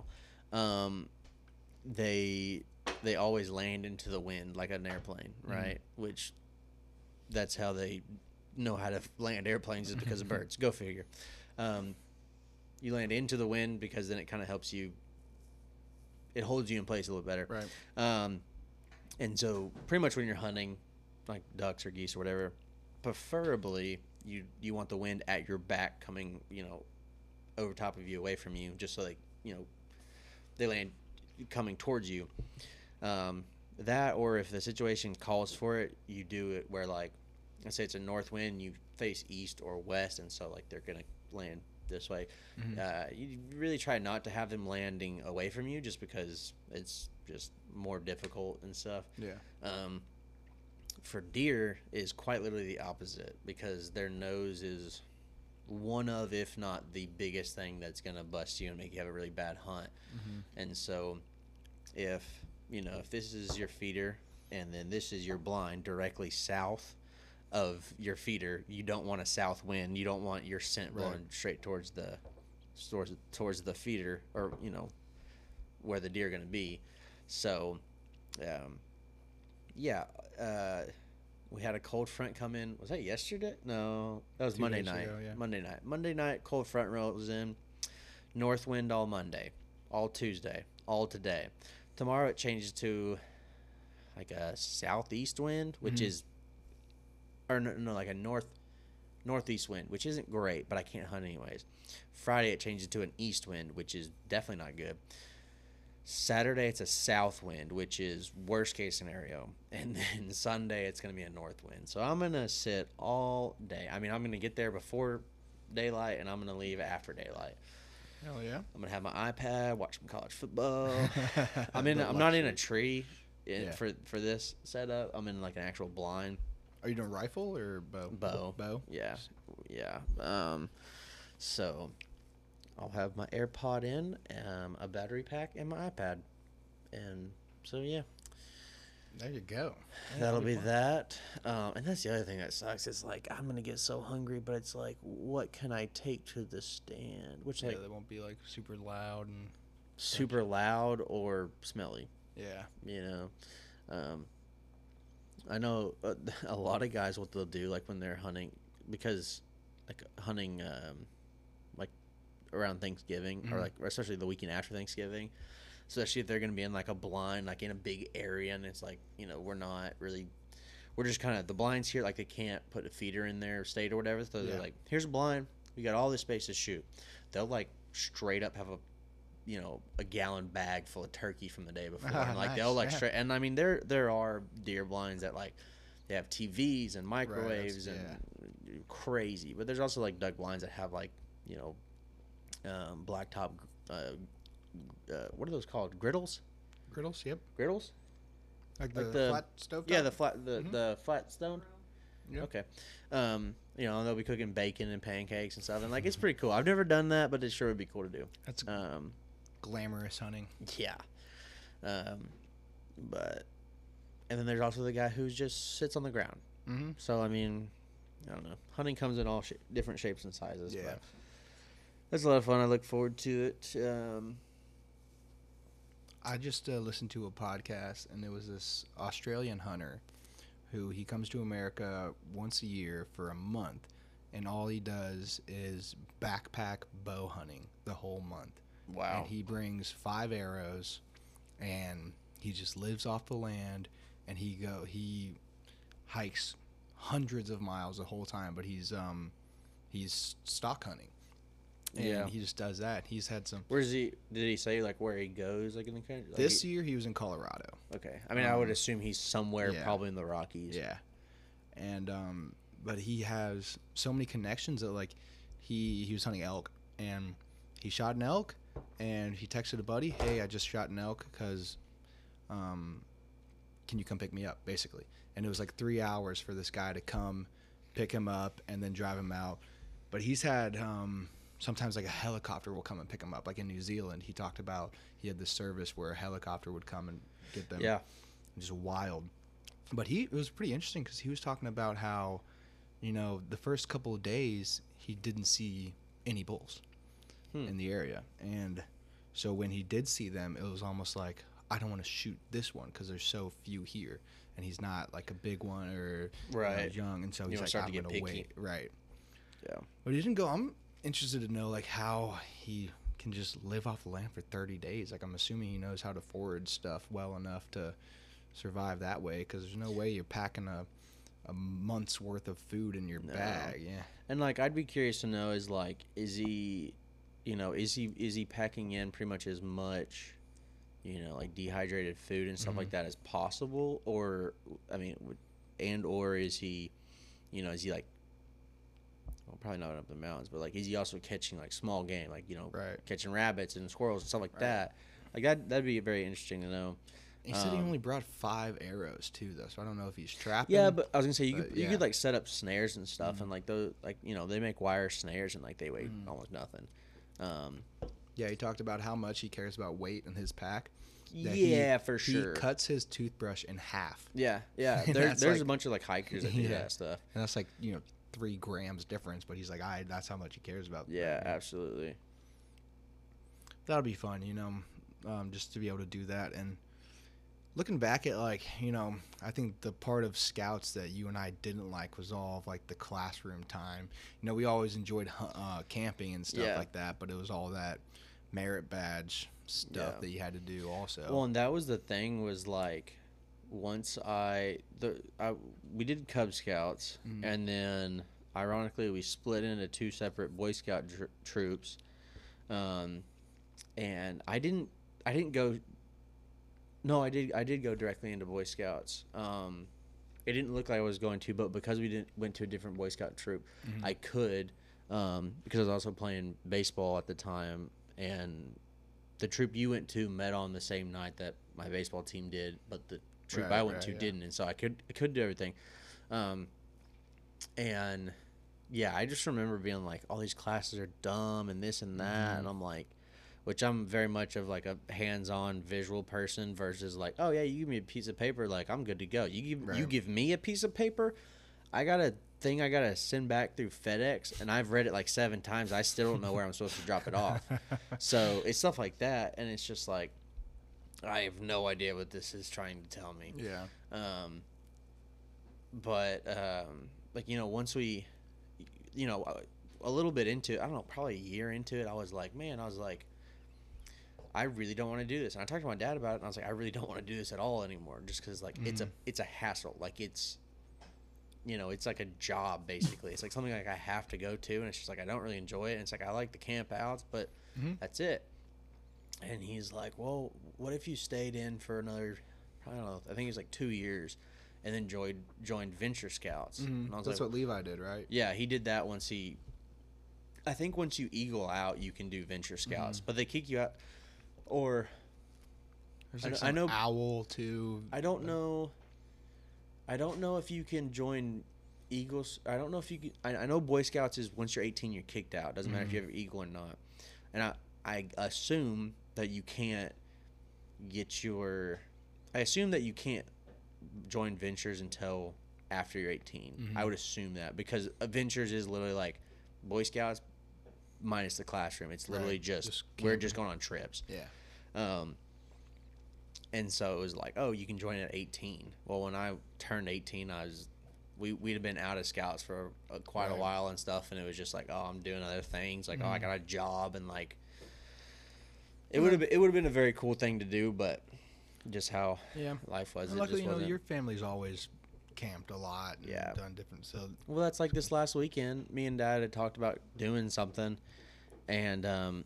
they always land into the wind like an airplane, right? Which that's how they know how to land airplanes, is because of birds. Go figure. You land into the wind because then it kind of helps you. It holds you in place a little better. Right. And so pretty much when you're hunting, like ducks or geese or whatever, preferably you want the wind at your back coming, over top of you, away from you, just so they land coming towards you. That, or if the situation calls for it, you do it where, like, let's say it's a north wind, you face east or west, and so like they're gonna land this way. You really try not to have them landing away from you, just because it's just more difficult and stuff. Yeah. For deer is quite literally the opposite, because their nose is one of, if not the biggest thing that's gonna bust you and make you have a really bad hunt. And so if this is your feeder and then this is your blind directly south of your feeder, you don't want a south wind. You don't want your scent blowing straight towards the feeder, or where the deer are going to be. So we had a cold front come in. Was that yesterday? No, that was 2 Monday days night. ago, yeah. Monday night, cold front rolls in. North wind all Monday, all Tuesday, all today. Tomorrow it changes to like a southeast wind, which is, or no, like a northeast wind, which isn't great, but I can't hunt anyways. Friday it changes to an east wind, which is definitely not good. Saturday it's a south wind, which is worst case scenario, and then Sunday it's going to be a north wind. So I'm going to sit all day. I mean, I'm going to get there before daylight, and I'm going to leave after daylight. Hell yeah. I'm going to have my iPad, watch some college football. I'm not in a tree for this setup. I'm in like an actual blind. Are you doing rifle or bow? Bow. Yeah. So I'll have my AirPod in, a battery pack, and my iPad, and so yeah. There you go. That'll be that. And that's the other thing that sucks. It's like, I'm gonna get so hungry, but it's like, what can I take to the stand? Which Yeah, like they won't be like super loud and super loud or smelly. yeah. I know a lot of guys, what they'll do, like when they're hunting, because like hunting like around Thanksgiving, or like especially the weekend after Thanksgiving, especially if they're going to be in like a blind, like in a big area, and it's like, we're just kind of, the blinds here, like they can't put a feeder in their state or whatever, so they're like, here's a blind, we got all this space to shoot. They'll like straight up have a gallon bag full of turkey from the day before. And like Nice, they'll like yeah. straight, and I mean there are deer blinds that like they have TVs and microwaves and crazy, but there's also like duck blinds that have like blacktop what are those called, griddles? Griddles, yep. Griddles? Like Like the the- flat stove. Yeah, the flat stone. Yep. Okay. And You know, they'll be cooking bacon and pancakes and stuff, and like it's pretty cool. I've never done that, but it sure would be cool to do. That's glamorous hunting. Yeah. But and then there's also the guy who just sits on the ground. Mm-hmm. So I mean, I don't know. Hunting comes in all different shapes and sizes. Yeah. But that's a lot of fun. I look forward to it. I just listened to a podcast, and there was this Australian hunter who he comes to America once a year for a month, and all he does is backpack bow hunting the whole month. Wow. And he brings 5 arrows, and he just lives off the land, and he hikes hundreds of miles the whole time, but he's stock hunting. And Yeah. he just does that. He's had some. Where's he? Did he say like where he goes, like in the country? Like This year he was in Colorado. Okay. I mean, I would assume he's somewhere, yeah. probably in the Rockies. Yeah, and but he has so many connections that like he was hunting elk, and he shot an elk, and he texted a buddy, "Hey, I just shot an elk, cause can you come pick me up?" Basically, and it was like 3 hours for this guy to come pick him up and then drive him out. But he's had sometimes like a helicopter will come and pick him up. Like in New Zealand, he talked about he had this service where a helicopter would come and get them. Yeah. Just wild. But it was pretty interesting because he was talking about how, you know, the first couple of days he didn't see any bulls in the area. And so when he did see them, it was almost like, I don't want to shoot this one because there's so few here. And he's not like a big one or Right. young. And so You he's don't like, start to I'm get going to picky. wait. Right. Yeah. But he didn't go. I'm interested to know like how he can just live off the land for 30 days. Like I'm assuming he knows how to forage stuff well enough to survive that way, because there's no way you're packing a month's worth of food in your bag. Yeah. And like, I'd be curious to know is like, is he packing in pretty much as much, you know, like dehydrated food and stuff like that as possible, or I mean, or is he, you know, is he like, well, probably not up the mountains, but like, is he also catching like small game, like, you know, Right. catching rabbits and squirrels and stuff like Right. that? Like that'd be very interesting to know. He said he only brought 5 arrows too, though, so I don't know if he's trapping. Yeah, but I was gonna say you But, yeah. could like set up snares and stuff, and like those, like, you know, they make wire snares and like they weigh almost nothing. Yeah, he talked about how much he cares about weight in his pack. Yeah, for sure. He cuts his toothbrush in half, Yeah. And There's that's a like- bunch of like hikers that do Yeah. that stuff. and that's like, you know, 3 grams difference. But he's like, that's how much he cares about. Yeah, that. absolutely. That'll be fun, you know, just to be able to do that. And looking back at, like, you know, I think the part of Scouts that you and I didn't like was all of, like, the classroom time. You know, we always enjoyed camping and stuff Yeah. like that, but it was all that merit badge stuff Yeah. that you had to do also. Well, and that was the thing, was like, once we did Cub Scouts, and then ironically we split into 2 separate Boy Scout troops, and I didn't go. No, I did go directly into Boy Scouts. It didn't look like I was going to, but because we went to a different Boy Scout troop, I could, because I was also playing baseball at the time, and the troop you went to met on the same night that my baseball team did, but the troop I went to yeah. didn't, and so I could do everything. And yeah, I just remember being like, all these classes are dumb and this and that, and I'm like, which I'm very much of like a hands-on visual person versus like, oh yeah, you give me a piece of paper, like I'm good to go. You give me a piece of paper, I got a thing I gotta send back through FedEx, and I've read it like 7 times. I still don't know where I'm supposed to drop it off. So it's stuff like that, and it's just like, I have no idea what this is trying to tell me. Yeah. But like, you know, once we, you know, a little bit into it, I don't know, probably a year into it, I was like, I really don't want to do this. And I talked to my dad about it, and I was like, I really don't want to do this at all anymore, just because like it's a hassle. Like it's, you know, it's like a job basically. It's like something like I have to go to, and it's just like I don't really enjoy it. And it's like I like the camp outs, but that's it. And he's like, well, what if you stayed in for another, I don't know, I think it was like 2 years, and then joined Venture Scouts. And I was That's like, what Levi did, right? yeah, he did that once I think once you eagle out, you can do Venture Scouts, but they kick you out. Or There's I like know- some owl too. I don't know if you can join Eagles. I don't know if you can. I know Boy Scouts is once you're 18, you're kicked out. Doesn't matter if you have Eagle or not. And I assume that you can't get your. I assume that you can't join Ventures until after you're 18. I would assume that because Ventures is literally like Boy Scouts minus the classroom. It's literally just we're just going on trips. Yeah. And so it was like, oh, you can join at 18. Well, when I turned 18, we'd have been out of Scouts for quite a while and stuff, and it was just like, oh, I'm doing other things. Like, oh, I got a job, and like, it would have been a very cool thing to do, but just how life was. And luckily, your family's always camped a lot. And done different. So well, that's like this last weekend. Me and Dad had talked about doing something, and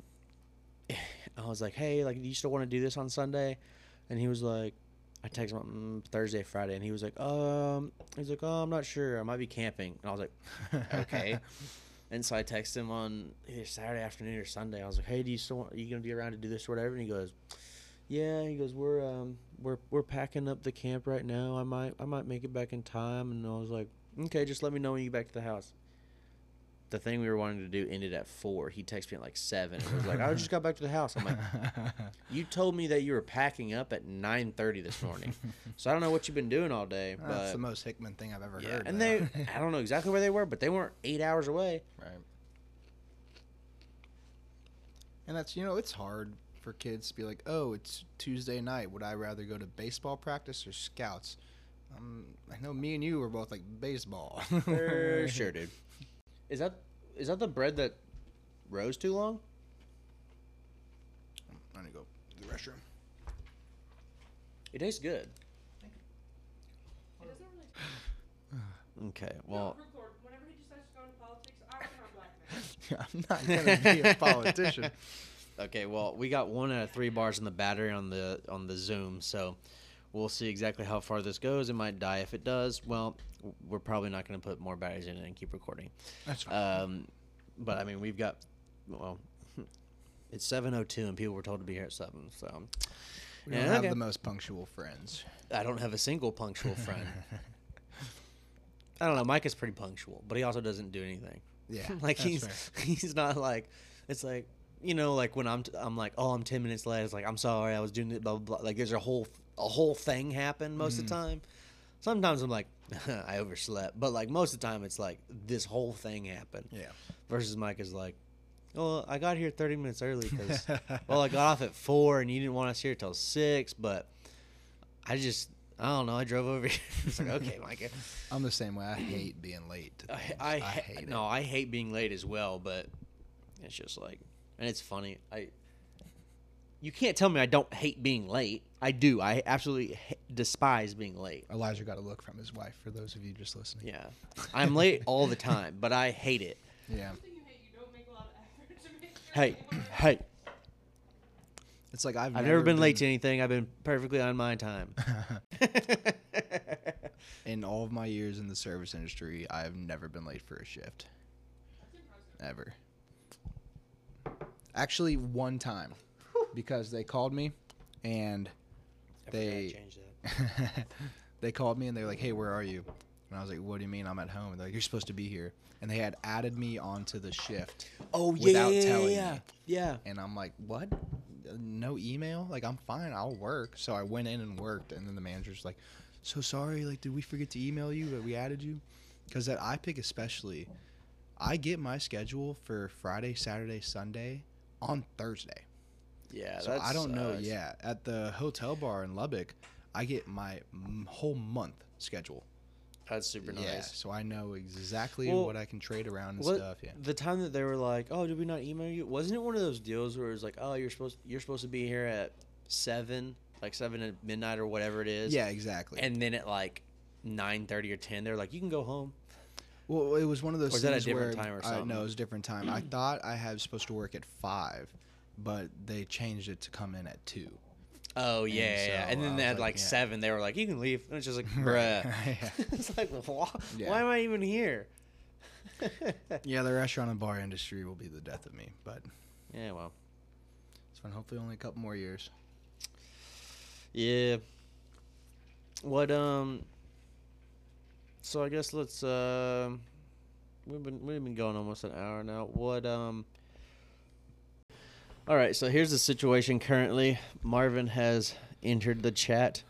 I was like, hey, like, do you still want to do this on Sunday? And he was like, I texted him Thursday, Friday, and he was like, he's like, oh, I'm not sure. I might be camping. And I was like, okay. And so I texted him on either Saturday afternoon or Sunday. I was like, hey, are you gonna be around to do this or whatever? And he goes, yeah. He goes, we're packing up the camp right now. I might make it back in time. And I was like, okay, just let me know when you get back to the house. The thing we were wanting to do ended at 4. He texted me at like 7. It was like, I just got back to the house. I'm like, you told me that you were packing up at 9:30 this morning. So I don't know what you've been doing all day. But that's the most Hickman thing I've ever heard. And I don't know exactly where they were, but they weren't 8 hours away. Right. And that's, it's hard for kids to be like, oh, it's Tuesday night. Would I rather go to baseball practice or Scouts? I know me and you were both like baseball. For sure, dude. Is that the bread that rose too long? I'm gonna go to the restroom. It tastes good. It doesn't really. Okay, well. No, whenever he decides to go into politics, I want black man. I'm not gonna be a politician. Okay, well, we got 1 out of 3 bars in the battery on the Zoom, so we'll see exactly how far this goes. It might die. If it does, well, we're probably not going to put more batteries in it and keep recording. That's fine. But I mean, we've got, well, it's 7:02 and people were told to be here at 7. So we don't have the most punctual friends. I don't have a single punctual friend. I don't know. Mike is pretty punctual, but he also doesn't do anything. Yeah, like he's not like, it's like, like when I'm like, oh, I'm 10 minutes late. It's like, I'm sorry, I was doing it, blah, blah, blah. Like there's a whole thing happen most of the time. Sometimes I'm like, I overslept. But like most of the time it's like this whole thing happened. Yeah. Versus Mike is like, well, I got here 30 minutes early because, well, I got off at 4 and you didn't want us here till 6. But I don't know. I drove over here. It's like, okay, Mike. I'm the same way. I hate being late to things. I hate it. No, I hate being late as well. But it's just like, and it's funny. You can't tell me I don't hate being late. I do. I absolutely despise being late. Elijah got a look from his wife, for those of you just listening. Yeah. I'm late all the time, but I hate it. Yeah. Hey. It's like I've never been late to anything. I've been perfectly on my time. In all of my years in the service industry, I have never been late for a shift. Ever. Actually, one time. Because they called me and they called me and they were like, hey, where are you? And I was like, what do you mean I'm at home? And they're like, you're supposed to be here. And they had added me onto the shift without telling me. Yeah. And I'm like, what? No email? Like, I'm fine. I'll work. So I went in and worked. And then the manager's like, so sorry. Like, did we forget to email you that we added you? Because at iPick especially, I get my schedule for Friday, Saturday, Sunday on Thursday. Yeah, so I don't know. Yeah, at the hotel bar in Lubbock, I get my whole month schedule. That's super nice. Yeah, so I know exactly what I can trade around and stuff. Yeah. The time that they were like, "Oh, did we not email you?" Wasn't it one of those deals where it was like, "Oh, you're supposed to be here at 7, like 7 at midnight or whatever it is." Yeah, exactly. And then at like 9:30 or 10, they're like, "You can go home." Well, it was one of those things where. Was that a different where time or something? No, it was a different time. I thought I was supposed to work at 5, but they changed it to come in at 2. Oh, yeah. And then they had like 7. They were like, you can leave. And it's just like, bruh. It's like, why am I even here? Yeah, the restaurant and bar industry will be the death of me. But yeah, well. It's fun. Hopefully only a couple more years. Yeah. What, So I guess let's we've been going almost an hour now. All right, so here's the situation currently. Marvin has entered the chat.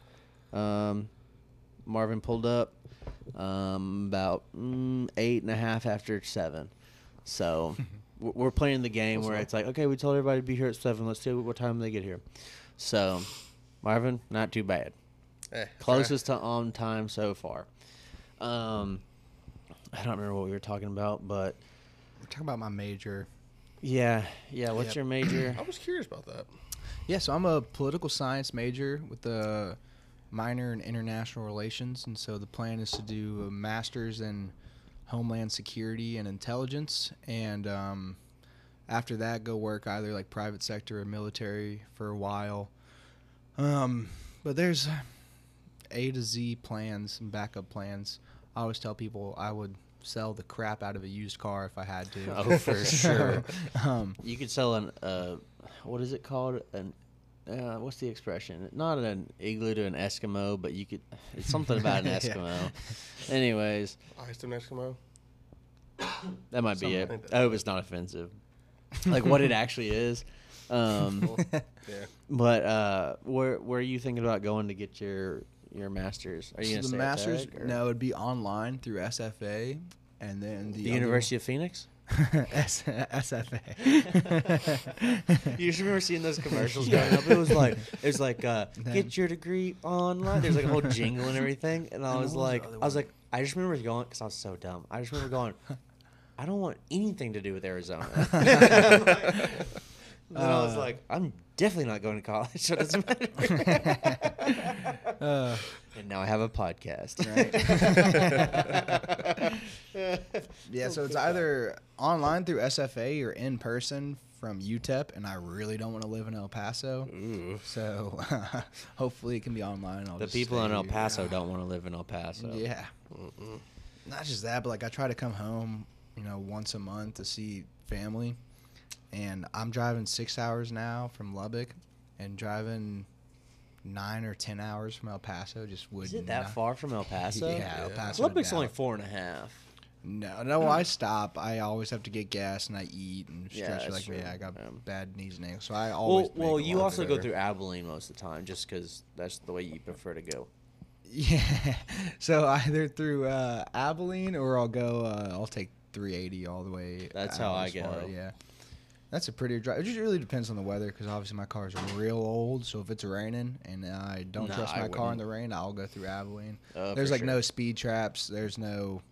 Marvin pulled up about 8:30 after 7. So we're playing the game where it's like, okay, we told everybody to be here at 7. Let's see what time they get here. So, Marvin, not too bad. Closest to on time so far. I don't remember what we were talking about, but We're talking about my major. yeah. What's your major? I was curious about that. Yeah, so I'm a political science major with a minor in international relations, and so the plan is to do a master's in homeland security and intelligence, and after that go work either like private sector or military for a while. But there's A to Z plans and backup plans. I always tell people I would sell the crap out of a used car if I had to. Oh, for sure. So, You could sell an what is it called? What's the expression? Not an igloo to an Eskimo, but you could. It's something about an Yeah. Eskimo. Anyways, Iced an Eskimo. that might be Something it. like I hope it's not offensive. Like what it actually is. Yeah. But where are you thinking about going to get your master's? Are you so gonna the stay at master's, Tech, or no, it'd be online through SFA, and then the University of Phoenix. SFA. You just remember seeing those commercials growing up? It was like get your degree online. There's like a whole jingle and everything, and I was like, I just remember going because I was so dumb. I just remember going, I don't want anything to do with Arizona. And I was like, I'm definitely not going to college, so it doesn't matter. And now I have a podcast. Yeah, so it's either online through SFA or in person from UTEP, and I really don't want to live in El Paso. Ooh. So hopefully it can be online. I'll The just people stay in El here. Paso don't want to live in El Paso. Yeah. Not just that, but like I try to come home, once a month to see family. And I'm driving 6 hours now from Lubbock, and driving 9 or 10 hours from El Paso just would. Is it that not- far from El Paso? Yeah, El Paso. Lubbock's to only Dallas. 4.5. No, I stop. I always have to get gas and I eat and Yeah, stretch. that's Like, true. I got Yeah. bad knees and ankles, so I always. Well, make a you lot also of go there. through Abilene most of the time, just because that's the way you prefer to go. Yeah, so either through Abilene or I'll go. I'll take 380 all the way. That's out how I as far, go. Yeah, that's a pretty drive. It just really depends on the weather because obviously my car's real old. So if it's raining and I don't Nah, trust I my car in wouldn't. the rain, I'll go through Abilene. Oh, There's for like sure. no speed traps. There's no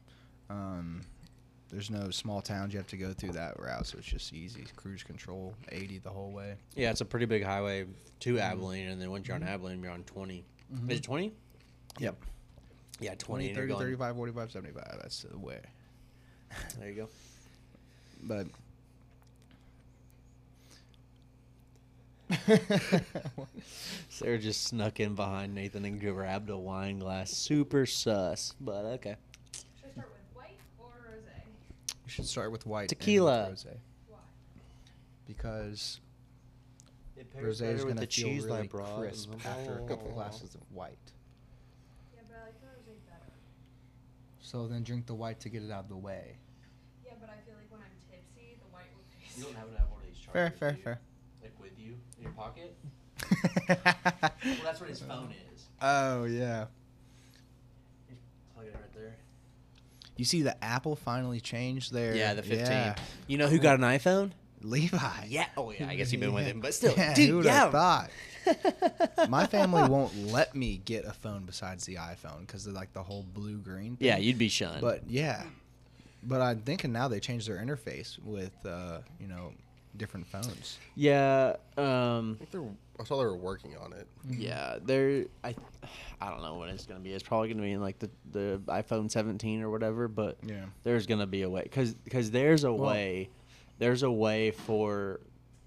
small towns you have to go through that route, so it's just easy cruise control 80 the whole way. Yeah, it's a pretty big highway to Abilene, and then once you're on Abilene, you're on 20. Is it 20? Yep. Yeah, 20, 20. and you're 30, going- 35, 45, 75. That's the way. There you go. But Sarah just snuck in behind Nathan and grabbed a wine glass. Super sus, but okay. Should I start with white or rosé? you should start with white. Tequila. And with rosé. Why? Because It rosé is going to feel cheese really I brought crisp and the after a couple ball. glasses of white. Yeah, but I like the rosé better. So then drink the white to get it out of the way. Yeah, but I feel like when I'm tipsy, the white will taste. You don't happen to have one of these chargers, Fair, do you? fair. Like with you in your pocket? Well, that's what his phone is. Oh yeah. Plug it right there. You see, the Apple finally changed their. Yeah, the 15. Yeah. You know who got an iPhone? Levi. Yeah. Oh yeah, I guess you've been with him, but still, Yeah, dude. who would Yeah. have thought? My family won't let me get a phone besides the iPhone because of like the whole blue green. Yeah, you'd be shunned. But yeah, but I'm thinking now they changed their interface with different phones. yeah. I saw they were working on it. Yeah, I don't know when it's gonna be. It's probably gonna be in like the iPhone 17 or whatever. But Yeah. there's gonna be a way because there's a way. There's a way for,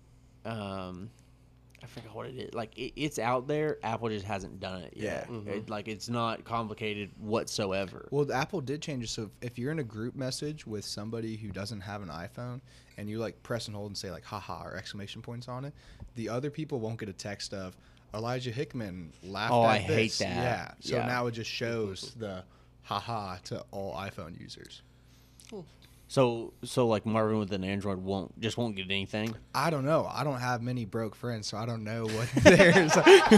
I forgot what it is. Like it's out there. Apple just hasn't done it yet. Yeah. It's not complicated whatsoever. Well, Apple did change it. So if you're in a group message with somebody who doesn't have an iPhone and you like press and hold and say like haha or exclamation points on it, the other people won't get a text of Elijah Hickman laughed Oh, at I hate this. that. Yeah. So Yeah. now it just shows the haha to all iPhone users. So like Marvin with an Android won't get anything. I don't know. I don't have many broke friends, so I don't know what theirs.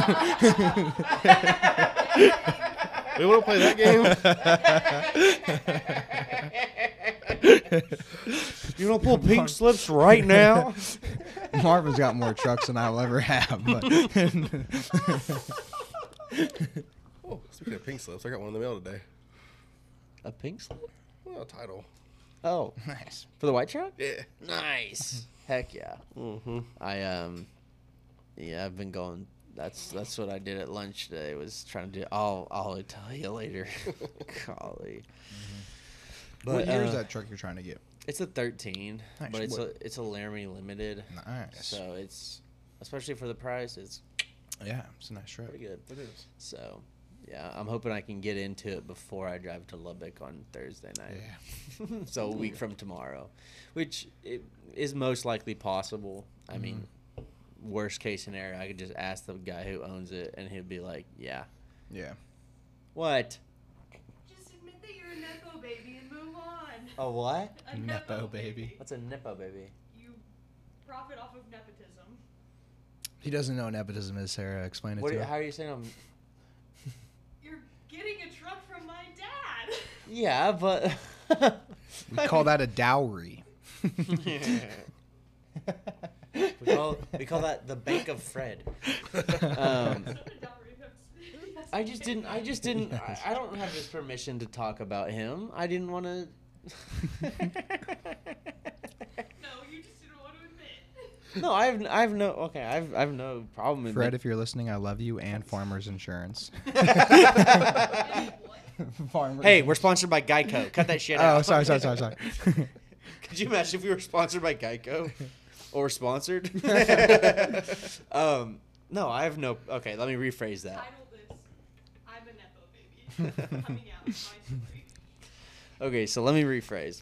We want to play that game? You don't pull pink slips right now. Marvin's got more trucks than I'll ever have. But Oh, speaking of pink slips, I got one in the mail today. A pink slip? Well, a title. Oh, nice. for the white truck? Yeah. Nice. Heck yeah. Mm-hmm. Yeah, I've been going. That's what I did at lunch today. Was trying to do. I'll tell you later. Golly. What year is that truck you're trying to get? It's a 13, Nice. but What- it's a Laramie Limited. Nice. So it's, especially for the price, it's Yeah, it's a nice truck. pretty good. It is. So, yeah, I'm hoping I can get into it before I drive to Lubbock on Thursday night. Yeah. So a week from tomorrow, which is most likely possible. I mean, worst case scenario, I could just ask the guy who owns it, and he'd be like, "Yeah, Yeah. what? Just admit that you're a nepo baby and move on. A what? A Nepo baby. What's a nippo baby?" You profit off of nepotism. He doesn't know what nepotism is, Sarah. Explain it to him. How are you saying I'm? You're getting a truck from my dad. Yeah, but We call that a dowry. we call that the Bank of Fred. I just didn't. I don't have his permission to talk about him. I didn't want to. No, you just didn't want to admit. No, I have no. Okay, I have no problem with Fred, it. if you're listening, I love you and Farmers Insurance. What? Farmers. Hey, we're sponsored by Geico. Cut that shit out. Oh, sorry. Could you imagine if we were sponsored by Geico, or sponsored? No, I have no. Okay, let me rephrase that. Title this. I'm a nepo baby. Coming out. My story. Okay, so let me rephrase.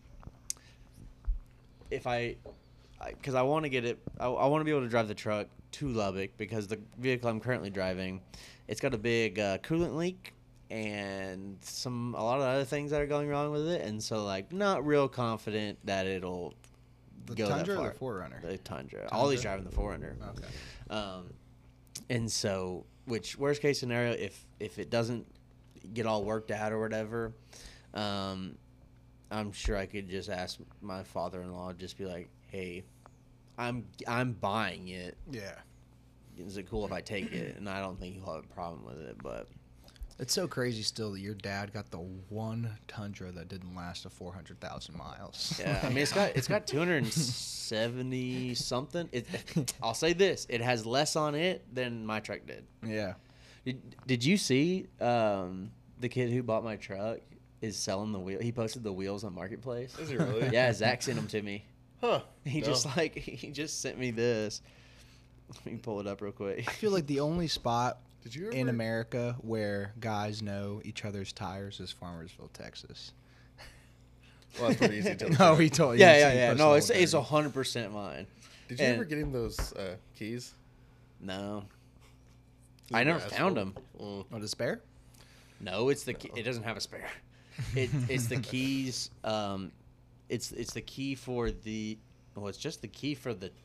If because I want to get it, I want to be able to drive the truck to Lubbock because the vehicle I'm currently driving, it's got a big coolant leak and a lot of other things that are going wrong with it, and so like not real confident that it'll The go Tundra that or far. the Forerunner? The Tundra. Ollie's driving the Forerunner. Okay. And so, which worst case scenario, if it doesn't get all worked out or whatever, I'm sure I could just ask my father-in-law, just be like, "Hey, I'm buying it. Yeah. Is it cool if I take it?" And I don't think he'll have a problem with it, but It's so crazy still that your dad got the one Tundra that didn't last to 400,000 miles. yeah, I mean it's got 270 something. I'll say this: it has less on it than my truck did. Yeah. Did you see the kid who bought my truck is selling the wheel? He posted the wheels on Marketplace. Is he really? Yeah, Zach sent them to me. Huh. He No. just sent me this. Let me pull it up real quick. I feel like the only spot Did you ever? in America where guys know each other's tires is Farmersville, Texas. Well, that's pretty easy to tell. No, he told Yeah, he yeah, yeah. posted No, all it's dirty. 100% mine. Did you and- ever get him those keys? No, These I are never asshole. found them. Mm. Oh, the spare? No, it's the key. It doesn't have a spare. It's the keys. It's the key for the. Well, it's just the key for the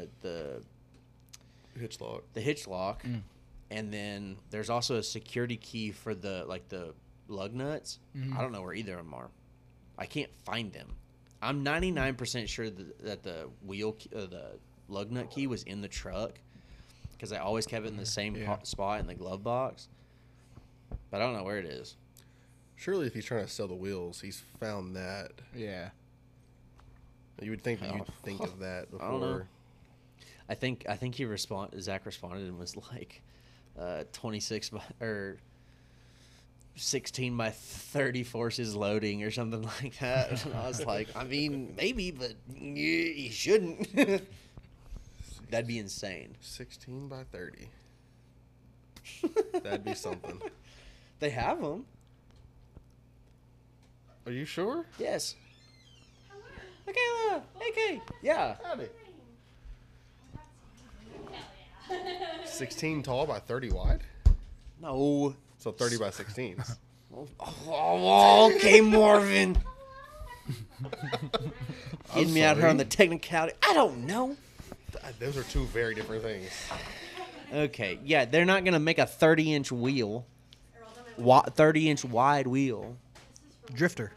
Hitch lock. hitch lock, Mm. and then there's also a security key for the lug nuts. Mhm. I don't know where either of them are. I can't find them. I'm 99% sure that the the lug nut key was in the truck because I always kept it in the same Yeah. spot in the glove box. But I don't know where it is. Surely, if he's trying to sell the wheels, he's found that. Yeah. You would think that you'd Oh. think of that before. I don't know. I think Zach responded and was like 26 or 16 by 30 forces loading or something like that. And I was like, I mean, maybe, but you shouldn't. That'd be insane. 16 by 30. That'd be something. They have them. Are you sure? Yes. Okay, hey, Kay. Yeah. Howdy. Hell yeah. 16 tall by 30 wide? No. So 30 by 16s. Oh, okay, Marvin. Getting me out here on the technicality. I don't know. Those are two very different things. Okay, yeah, they're not gonna make a 30-inch wheel, 30-inch wide wheel. Drifter.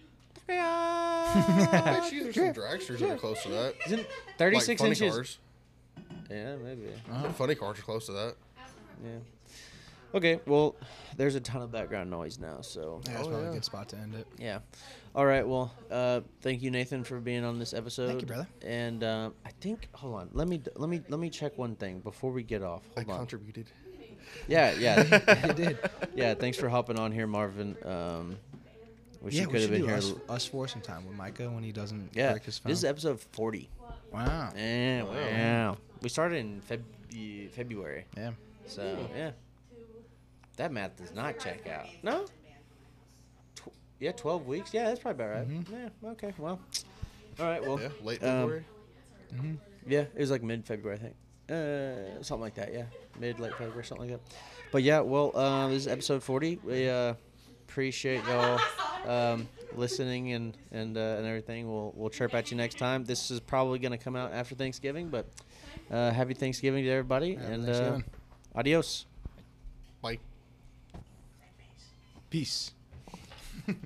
Actually, there's some dragsters that are close to that. Isn't 36 like funny inches? cars. Yeah, maybe. Funny cars are close to that. Yeah. Okay, well, there's a ton of background noise now, so Yeah, that's probably a good spot to end it. yeah. All right, well, thank you, Nathan, for being on this episode. Thank you, brother. And I think, hold on, let me check one thing before we get off. I Hold on. contributed. Yeah. You did. Yeah, thanks for hopping on here, Marvin. Wish you We could have should been do here. us four sometime with Micah when he doesn't Yeah, break his phone. this is episode 40. Wow. Yeah, wow. We started in February. Yeah. So, yeah. That math does not check out. No? 12 weeks? Yeah, that's probably about right. Yeah, okay, well. All right, well. Yeah, late February. Yeah, it was like mid-February, I think. Something like that, yeah. Late February, something like that. But, yeah, well, this is episode 40. We appreciate y'all listening and everything. We'll chirp at you next time. This is probably going to come out after Thanksgiving, but happy Thanksgiving to everybody. Happy And Thanksgiving. adios. Bye. Peace.